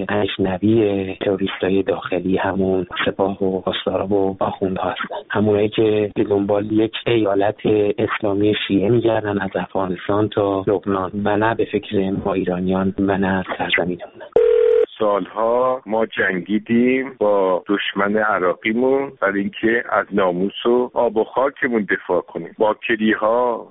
اجنبی تروریستای داخلی همون سپاه و پاسدارا و آخوندها هستن، همونایی که به دنبال یک ایالت اسلامی شیعه میگردن از افغانستان تا لبنان و نه به فکر ما ایرانیان و نه سرزمینمون. سالها ما جنگیدیم با دشمن عراقیمون برای اینکه از ناموس و آب و خاکمون دفاع کنیم. باکری‌ها،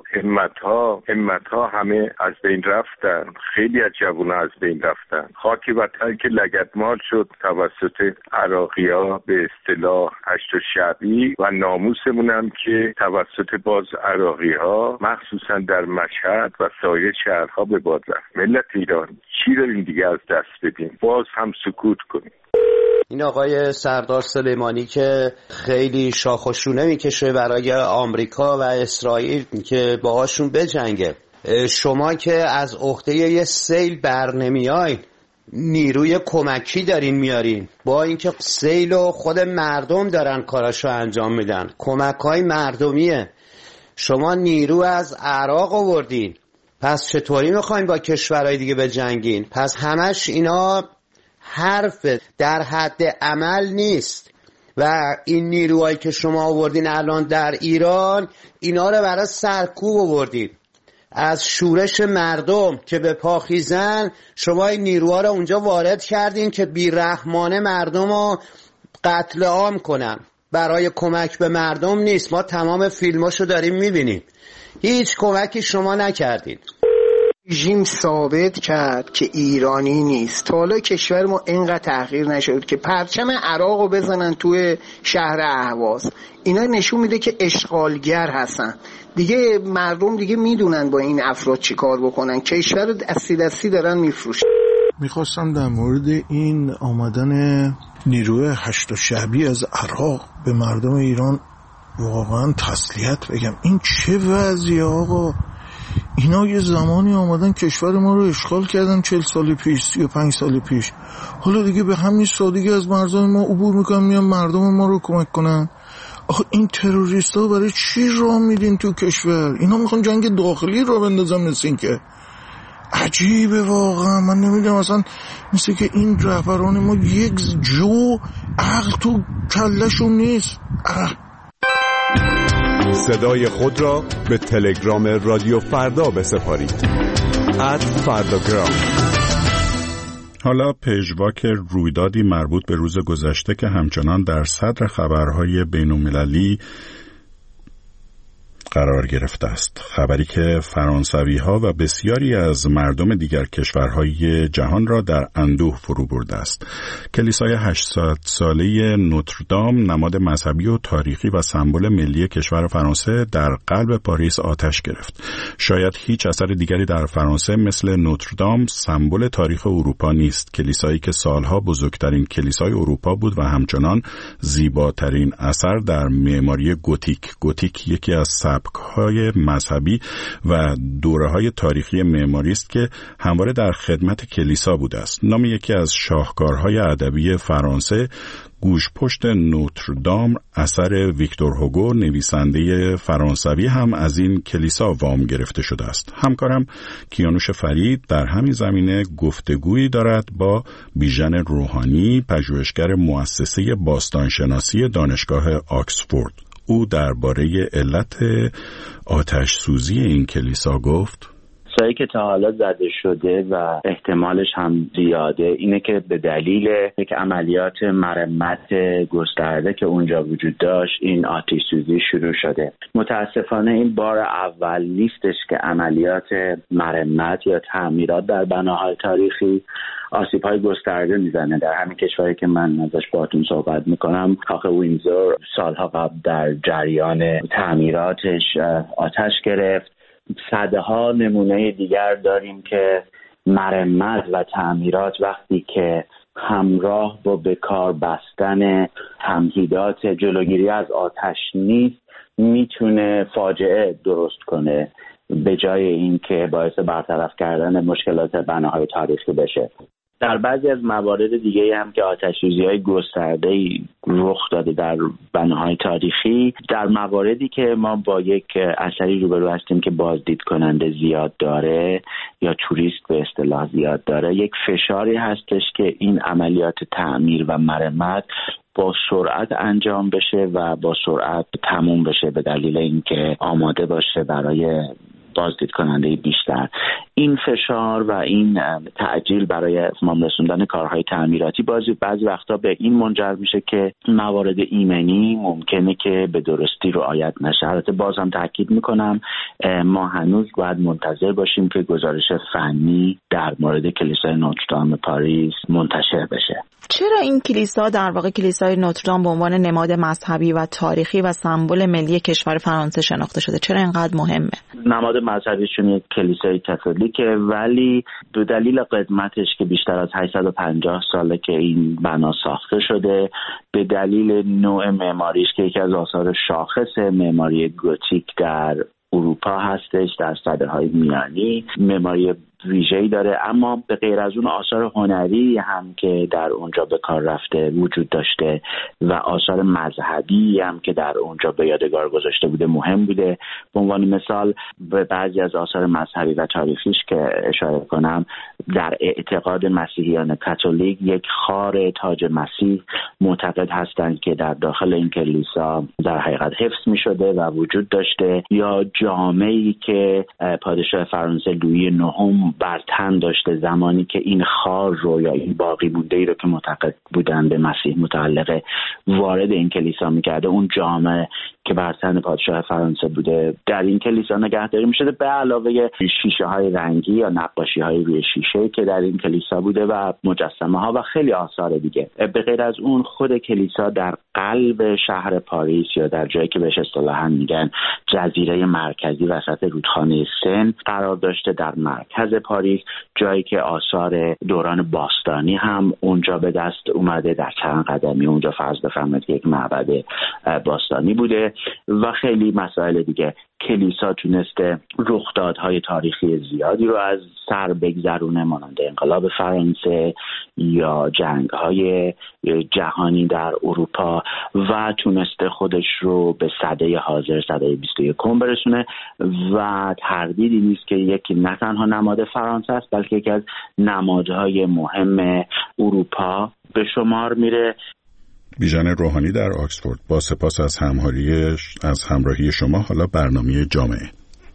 همت‌ها همه از بین رفتن. خیلی از جوونا از بین رفتن. خاک وطن که لگدمال شد توسط عراقی‌ها به اصطلاح هشت شعبی و ناموسمون هم که توسط باز عراقی‌ها مخصوصا در مشهد و سایر شهرها به باد رفت. ملت ایران چی داریم دیگه از دست بدیم؟ باز هم سکوت کنیم. این آقای سردار سلیمانی که خیلی شاخ و شونه میکشه برای آمریکا و اسرائیل که باهاشون بجنگه، شما که از عهده یه سیل بر نمیاین، نیروی کمکی دارین میارین، با اینکه سیل و خود مردم دارن کاراشو انجام میدن، کمک‌های مردمیه، شما نیرو از عراق آوردین، پس چطوری میخواین با کشورهای دیگه بجنگین؟ پس همش اینا حرف در حد عمل نیست و این نیروهایی که شما آوردین الان در ایران، اینا رو برای سرکوب آوردین. از شورش مردم که به پا خیزن شما این نیروها رو اونجا وارد کردین که بیرحمانه مردم رو قتل عام کنن. برای کمک به مردم نیست. ما تمام فیلماشو داریم میبینیم. هیچ کمکی شما نکردین. رژیم ثابت کرد که ایرانی نیست. تا حالا کشور ما اینقدر تحقیر نشد که پرچم عراق رو بزنن توی شهر اهواز. اینا نشون میده که اشغالگر هستن. دیگه مردم دیگه میدونن با این افراد چی کار بکنن. کشور رو دستی دستی دارن میفروشن. میخواستم در مورد این آمدن نیروی هشت شعبی از عراق به مردم ایران واقعا تسلیت بگم. این چه وضعیه آقا؟ اینا یه زمانی آمدن کشور ما رو اشغال کردن 40 سال پیش 35 سال پیش. حالا دیگه به همین سادگی از مرزهای ما عبور میکنن میان مردم ما رو کمک کنن. آخه این تروریست ها برای چی راه میدین تو کشور؟ اینا میخوان جنگ داخلی رو بندازن. مثل این که عجیبه واقعا. من نمیدونم اصلا مثل که این رهبران ما یک جو عقل تو کلشون نیست. صدای خود را به تلگرام رادیو فردا بسپارید @فرداگرام. حالا پژواک رویدادی مربوط به روز گذشته که همچنان در صدر خبرهای بین‌المللی قرار گرفته است. خبری که فرانسوی‌ها و بسیاری از مردم دیگر کشورهای جهان را در اندوه فرو برده است. کلیسای 800 ساله نوتردام، نماد مذهبی و تاریخی و سمبل ملی کشور فرانسه، در قلب پاریس آتش گرفت. شاید هیچ اثر دیگری در فرانسه مثل نوتردام سمبل تاریخ اروپا نیست. کلیسایی که سالها بزرگترین کلیسای اروپا بود و همچنان زیباترین اثر در معماری گوتیک یکی از سبک‌های مذهبی و دوره‌های تاریخی معماری است که همواره در خدمت کلیسا بوده است. نام یکی از شاهکارهای ادبی فرانسه، گوشپشت نوتردام، اثر ویکتور هوگو، نویسنده فرانسوی، هم از این کلیسا وام گرفته شده است. همکارم کیانوش فرید در همین زمینه گفتگویی دارد با بیژن روحانی، پژوهشگر مؤسسه باستانشناسی دانشگاه آکسفورد. او درباره علت آتش سوزی این کلیسا گفت: سایی که تا حالا زده شده و احتمالش هم زیاده اینه که به دلیل یک عملیات مرمت گسترده که اونجا وجود داشت این آتش سوزی شروع شده. متاسفانه این بار اول نیستش که عملیات مرمت یا تعمیرات در بناهای تاریخی آسیب‌های گسترده میزنه. در همین کشوری که من ازش باهاتون صحبت میکنم، کاخ وینزور سالها قبل در جریان تعمیراتش آتش گرفت. صدها نمونه دیگر داریم که مرمت و تعمیرات وقتی که همراه با به کار بستن تمهیدات جلوگیری از آتش نیست میتونه فاجعه درست کنه به جای اینکه باعث برطرف کردن مشکلات بناهای تاریخی بشه. در بعضی از موارد دیگه هم که آتش‌سوزی‌های گسترده‌ای رخ داده در بناهای تاریخی، در مواردی که ما با یک اثری روبرو هستیم که بازدید کننده زیاد داره یا توریست به اصطلاح زیاد داره، یک فشاری هستش که این عملیات تعمیر و مرمت با سرعت انجام بشه و با سرعت تموم بشه به دلیل اینکه آماده باشه برای بازدید کننده بیشتر. این فشار و این تعجیل برای اتمام رسوندن کارهای تعمیراتی بعضی وقتا به این منجر میشه که موارد ایمنی ممکنه که به درستی رعایت نشه. البته بازم تاکید میکنم ما هنوز باید منتظر باشیم که گزارش فنی در مورد کلیسای نوتردام پاریس منتشر بشه. چرا این کلیسا، در واقع کلیسای نوتردام، به عنوان نماد مذهبی و تاریخی و سمبل ملی کشور فرانسه شناخته شده؟ چرا اینقدر مهمه؟ نماد مذهبیشون یک کلیسای کاتولیکه، ولی به دلیل قدمتش که بیشتر از 850 ساله که این بنا ساخته شده، به دلیل نوع معماریش که یکی از آثار شاخص معماری گوتیک در اروپا هستش، در صدرهای میانی معماری ویژه‌ای داره، اما به غیر از اون آثار هنری هم که در اونجا به کار رفته وجود داشته و آثار مذهبی هم که در اونجا به یادگار گذاشته بوده مهم بوده. به عنوان مثال به بعضی از آثار مذهبی و تاریخیش که اشاره کنم، در اعتقاد مسیحیان کاتولیک یک خار تاج مسیح معتقد هستند که در داخل این کلیسا در حقیقت حفظ می شده و وجود داشته، یا جامه‌ای که پادشاه فرانسه لویی نهم بر تن داشته زمانی که این خار رو یا این باقی مونده ای رو که معتقد بودن به مسیح متعلقه وارد این کلیسا میکرده، اون جامعه که بر تن پادشاه فرانسه بوده در این کلیسا نگهداری میشده، به علاوه شیشه های رنگی یا نقاشی های روی شیشه که در این کلیسا بوده و مجسمه ها و خیلی آثار دیگه. به غیر از اون خود کلیسا در قلب شهر پاریس یا در جایی که بهش اصطلاحاً میگن جزیره مرکزی وسط رودخانه سن قرار داشته، در مرکز پاریس، جایی که آثار دوران باستانی هم اونجا به دست اومده. در چند قدمی اونجا فرض بفرمایید که یک معبد باستانی بوده و خیلی مسائل دیگه. کلیسا تونسته رخدادهای تاریخی زیادی رو از سر بگذرونه، مانند انقلاب فرانسه یا جنگ‌های جهانی در اروپا، و تونسته خودش رو به سده حاضر، سده 21 برسونه و تردیدی نیست که یکی نه تنها نماد فرانسه است بلکه یکی از نمادهای مهم اروپا به شمار میره. بیژن روحانی در آکسفورد، با سپاس از همراهی شما. حالا برنامه جامعه.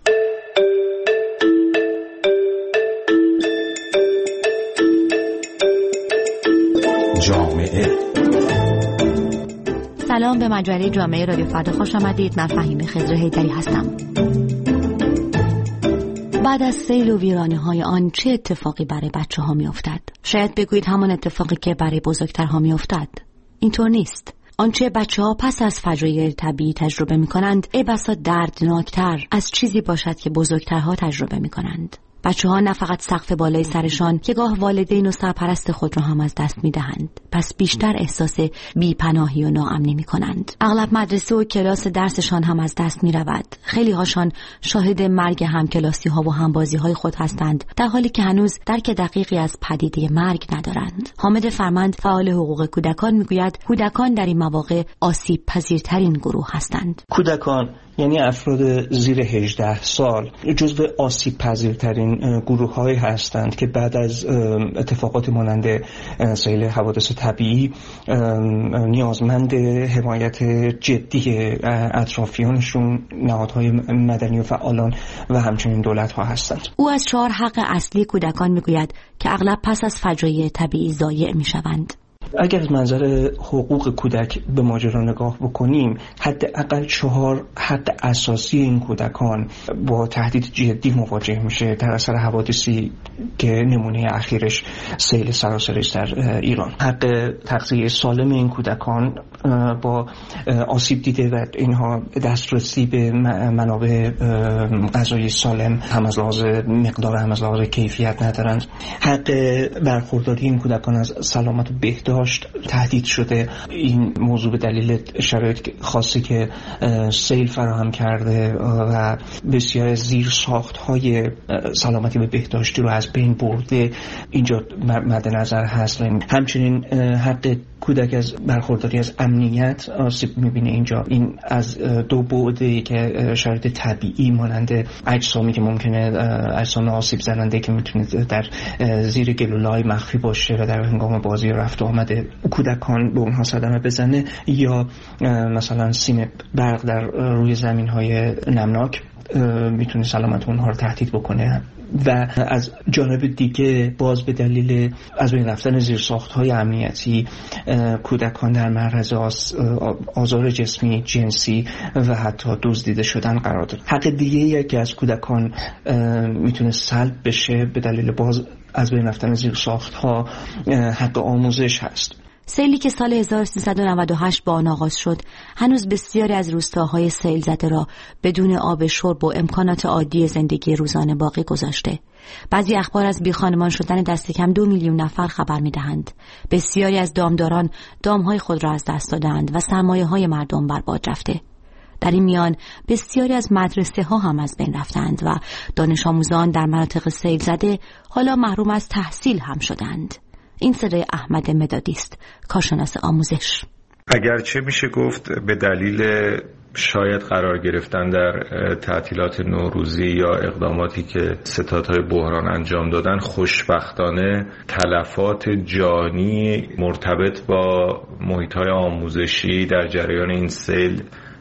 سلام، به مجله جامعه رادیو فردا خوش آمدید. من فهیم خضر حیدری هستم. بعد از سیل و ویرانه‌های آن چه اتفاقی برای بچه‌ها می‌افتد؟ شاید بگویید همان اتفاقی که برای بزرگترها می‌افتد. اینطور نیست. آنچه بچه‌ها پس از فجایع طبیعی تجربه می‌کنند، ای بسا دردناکتر از چیزی باشد که بزرگترها تجربه می‌کنند. بچه‌ها نه فقط سقف بالای سرشان که گاه والدین و سرپرست خود را هم از دست می‌دهند، پس بیشتر احساس بی‌پناهی و ناامنی می‌کنند. اغلب مدرسه و کلاس درسشان هم از دست می‌رود. خیلی هاشان شاهد مرگ همکلاسی‌ها و همبازی‌های خود هستند، در حالی که هنوز درک دقیقی از پدیده مرگ ندارند. حامد فرمند، فعال حقوق کودکان، می‌گوید کودکان در این مواقع آسیب پذیرترین گروه هستند. کودکان یعنی افراد زیر 18 سال جزو آسیب پذیرترین گروه‌هایی هستند که بعد از اتفاقات مانند سیل حوادث طبیعی نیازمند حمایت جدی اطرافیانشون، نهادهای مدنی و فعالان و همچنین دولت‌ها هستند. او از 4 حق اصلی کودکان می‌گوید که اغلب پس از فجایع طبیعی ضایع می‌شوند. اگر از منظر حقوق کودک به ماجرا نگاه بکنیم، حداقل 4 حق اساسی این کودکان با تهدید جدی مواجه میشه در اثر حوادثی که نمونه اخیرش سیل سراسری است در ایران. حق تغذیه سالم این کودکان با آسیب دیده و اینها دسترسی به منابع غذایی سالم هم از لحاظ مقدار هم از لحاظ کیفیت ندارند. حق برخورداری این کودکان از سلامت و بهداشت تهدید شده. این موضوع به دلیل شرایط خاصی که سیل فراهم کرده و بسیار زیر ساخت‌های سلامتی و بهداشتی رو از بین برده اینجا مد نظر هست. همچنین حق کودک از برخورداری از امنیت آسیب می‌بینه اینجا. این از دو بعدی که شرایط طبیعی مانند اجسامی که ممکنه اجسام آسیب زننده که میتونه در زیر گلوله‌های مخفی باشه و در هنگام بازی رفت و آمد کودکان به اونها صدمه بزنه، یا مثلا سیم برق در روی زمین‌های نمناک میتونه سلامت اونها رو تهدید بکنه. و از جانب دیگه باز به دلیل از بین رفتن زیرساخت‌های امنیتی کودکان در معرض آزار جسمی، جنسی و حتی دزدیده شدن قرار دارند. حق دیگه‌ای که از کودکان میتونه سلب بشه به دلیل باز از بین رفتن زیرساخت‌ها حق آموزش هست. سیلی که سال 1398 با آن آغاز شد، هنوز بسیاری از روستاهای سیل زده را بدون آب شرب و امکانات عادی زندگی روزانه باقی گذاشته. بعضی اخبار از بیخانمان شدن دست کم 2 میلیون نفر خبر می‌دهند. بسیاری از دامداران دامهای خود را از دست دادند و سرمایه‌های مردم برباد رفته. در این میان بسیاری از مدرسه‌ها هم از بین رفتند و دانش آموزان در مناطق سیل زده حالا محروم از تحصیل هم شدند. این صدای احمد مدادی است، کارشناس آموزش. اگرچه میشه گفت به دلیل شاید قرار گرفتن در تعطیلات نوروزی یا اقداماتی که ستادهای بحران انجام دادن، خوشبختانه تلفات جانی مرتبط با محیط‌های آموزشی در جریان این سیل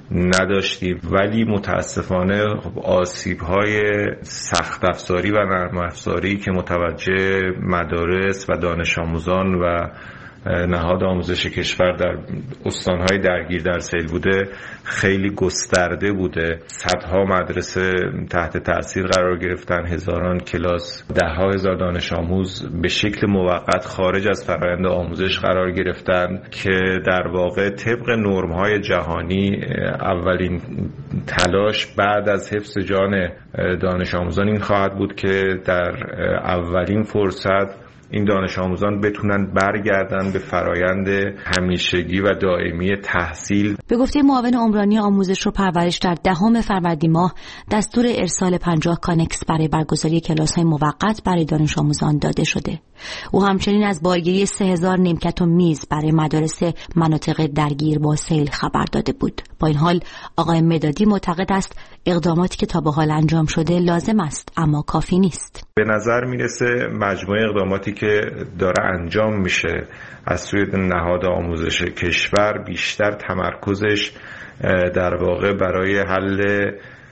نداشتیم، ولی متاسفانه آسیب‌های سخت افزاری و نرم افزاری که متوجه مدارس و دانش آموزان و نهاد آموزش کشور در استانهای درگیر در سیل بوده خیلی گسترده بوده. صدها مدرسه تحت تأثیر قرار گرفتن، هزاران کلاس، ده‌ها هزار دانش آموز به شکل موقت خارج از فرآیند آموزش قرار گرفتن که در واقع طبق نرم‌های جهانی اولین تلاش بعد از حفظ جان دانش آموزان این خواهد بود که در اولین فرصت این دانش آموزان بتونن برگردن به فرایند همیشگی و دائمی تحصیل. به گفته معاون عمرانی آموزش و پرورش در 10 فروردین ماه دستور ارسال 50 کانکس برای برگزاری کلاس‌های موقت برای دانش آموزان داده شده. او همچنین از بارگیری 3000 نیمکت و میز برای مدارس مناطق درگیر با سیل خبر داده بود. با این حال آقای مدادی معتقد است اقداماتی که تا به حال انجام شده لازم است اما کافی نیست. به نظر میرسه مجموعه اقداماتی که داره انجام میشه از سوی نهاد آموزش کشور بیشتر تمرکزش در واقع برای حل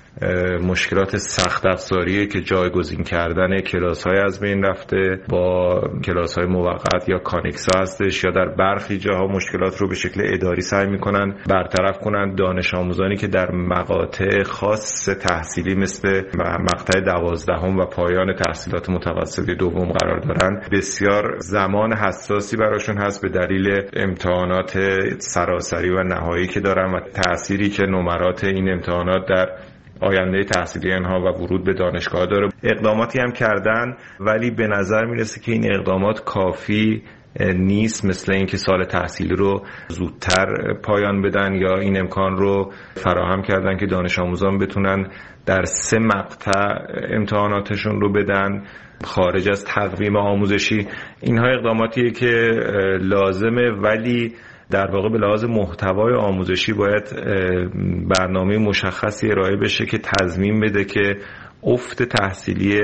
مشکلات سخت افزاریه که جایگزین کردن کلاس‌های از بین رفته با کلاس‌های موقت یا کانکس‌ها هستش، یا در برخی جاها مشکلات رو به شکل اداری سعی می‌کنن برطرف کنن. دانش آموزانی که در مقاطع خاص تحصیلی مثل مقطع 12 و پایان تحصیلات متوسطه دوم قرار دارن بسیار زمان حساسی براشون هست به دلیل امتحانات سراسری و نهایی که دارن و تأثیری که نمرات این امتحانات در آینده تحصیلی اینها و ورود به دانشگاه داره. اقداماتی هم کردن ولی به نظر میرسه که این اقدامات کافی نیست، مثل اینکه سال تحصیلی رو زودتر پایان بدن یا این امکان رو فراهم کردن که دانش آموزان بتونن در 3 مقطع امتحاناتشون رو بدن خارج از تقویم آموزشی. اینها اقداماتیه که لازمه، ولی در واقع به لحاظ محتوای آموزشی باید برنامه مشخصی ارائه بشه که تضمین بده که افت تحصیلی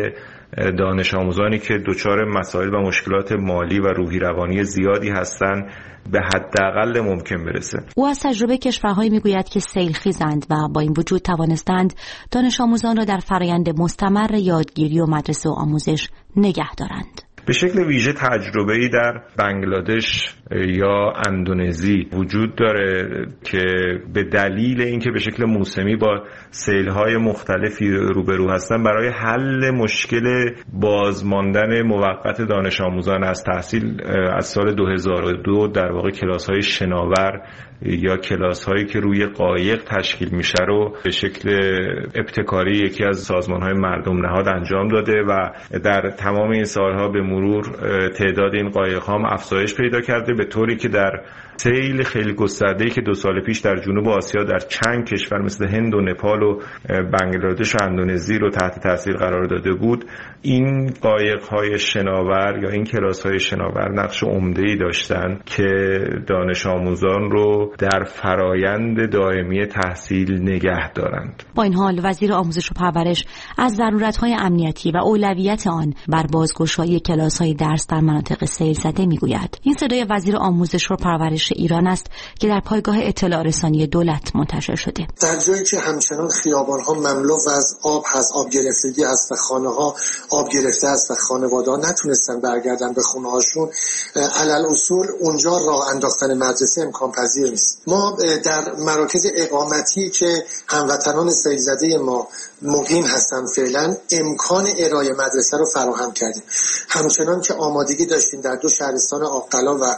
دانش آموزانی که دچار مسائل و مشکلات مالی و روحی روانی زیادی هستند به حداقل ممکن برسه. او از تجربه کشورهایی میگوید که سیل خیزند و با این وجود توانستند دانش آموزان را در فرآیند مستمر یادگیری و مدرسه و آموزش نگه دارند. به شکل ویژه تجربه‌ای در بنگلادش یا اندونزی وجود داره که به دلیل اینکه به شکل موسمی با سیل‌های مختلفی روبرو هستن برای حل مشکل بازماندن موقت دانش آموزان از تحصیل از سال 2002 در واقع کلاس‌های شناور یا کلاس‌هایی که روی قایق تشکیل میشه رو به شکل ابتکاری یکی از سازمان‌های مردم نهاد انجام داده و در تمام این سالها به مرور تعداد این قایق‌ها هم افزایش پیدا کرده، به طوری که در سیل خیلی گسترده‌ای که 2 سال پیش در جنوب آسیا در چند کشور مثل هند و نپال و بنگلادش و اندونزی رو تحت تاثیر قرار داده بود، این قایق‌های شناور یا این کلاس‌های شناور نقش عمده‌ای داشتن که دانش آموزان رو در فرایند دائمی تحصیل نگه دارند. با این حال وزیر آموزش و پرورش از ضرورت‌های امنیتی و اولویت آن بر بازگشایی کلاس‌های درس در مناطق سیل زده می‌گوید. این صدای وزیر آموزش و پرورش ایران است که در پایگاه اطلاع رسانی دولت منتشر شده. در جایی که همچنان خیابان‌ها مملو از آب هست، آب گرفتگی هست و خانه‌ها آب گرفته است و خانواده‌ها نتونستن برگردن به خونه‌هاشون، علل اصول اونجا راه انداختن مدرسه امکان پذیر نیست. ما در مراکز اقامتی که هموطنان سیل زده ما مقیم هستن فعلا امکان ارائه مدرسه رو فراهم کردیم. همچنان که آمادگی داشتیم در 2 شهرستان آق‌قلا و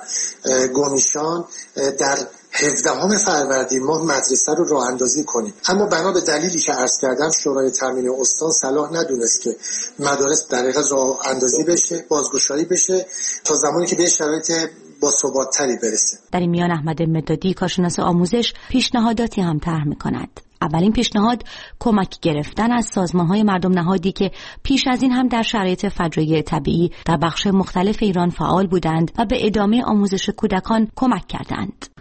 گومیشان در 17 فروردین ماه مدرسه رو راه اندازی کنیم، اما بنا به دلیلی که عرض کردم شورای تامین استان صلاح ندونست که مدارس در حقیقت راه اندازی بشه، بازگشایی بشه تا زمانی که به شرایط با ثبات‌تری برسه. در این میان احمد مدادی کارشناس آموزش پیشنهاداتی هم طرح می‌کند. اولین پیشنهاد کمک گرفتن از سازمان‌های مردم نهادی که پیش از این هم در شرایط فجایع طبیعی در بخش مختلف ایران فعال بودند و به ادامه آموزش کودکان کمک کردند.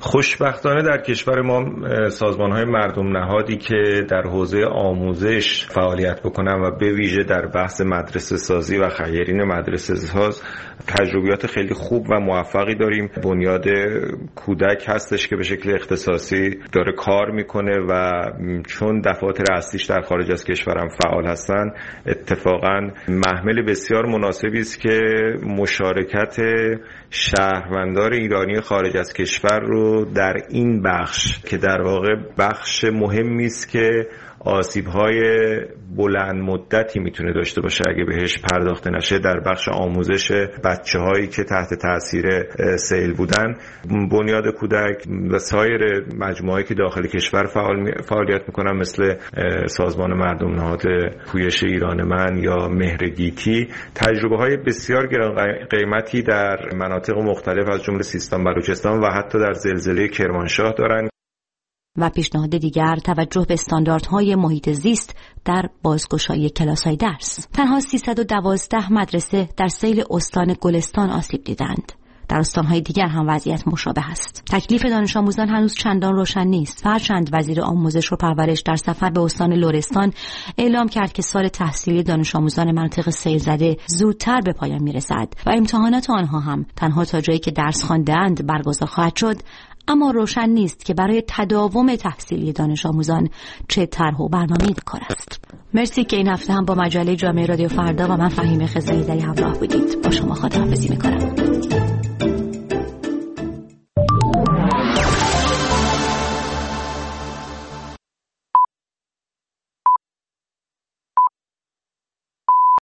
خوشبختانه در کشور ما سازمان‌های مردم نهادی که در حوزه آموزش فعالیت بکنن و به ویژه در بحث مدرسه سازی و خیرین مدرسه ساز تجربیات خیلی خوب و موفقی داریم. بنیاد کودک هستش که به شکل اختصاصی داره کار میکنه و چون دفاتر اصلیش در خارج از کشورم فعال هستن، اتفاقا محمل بسیار مناسبی است که مشارکت شهروندان ایرانی خارج از کشور رو در این بخش که در واقع بخش مهمی است که آسیب‌های بلند مدتی میتونه داشته باشه اگه بهش پرداخته نشه، در بخش آموزش بچه‌هایی که تحت تاثیر سیل بودن، بنیاد کودک و سایر مجموعه‌ای که داخل کشور فعالیت میکنن مثل سازمان مردم نهاد پویش ایران من یا مهرگیتی، تجربه‌های بسیار گران قیمتی در مناطق مختلف از جمله سیستان، بلوچستان و حتی در زلزله کرمانشاه دارن. و پیشنهاد دیگر توجه به استانداردهای محیط زیست در بازگشایی کلاس‌های درس. تنها 312 مدرسه در سیل استان گلستان آسیب دیدند. در استان‌های دیگر هم وضعیت مشابه است. تکلیف دانش آموزان هنوز چندان روشن نیست. هرچند وزیر آموزش و پرورش در سفر به استان لرستان اعلام کرد که سال تحصیلی دانش آموزان مناطق سیل زده زودتر به پایان میرسد و امتحانات آنها هم تنها تا جایی که درس خوانده‌اند برگزار خواهد شد، اما روشن نیست که برای تداوم تحصیلی دانش آموزان چه طرح و برنامه‌ای کار است. مرسی که این هفته هم با مجله جامعه رادیو فردا و من فهیمه خضرایی همراه بودید. با شما خداحافظی می‌کنم.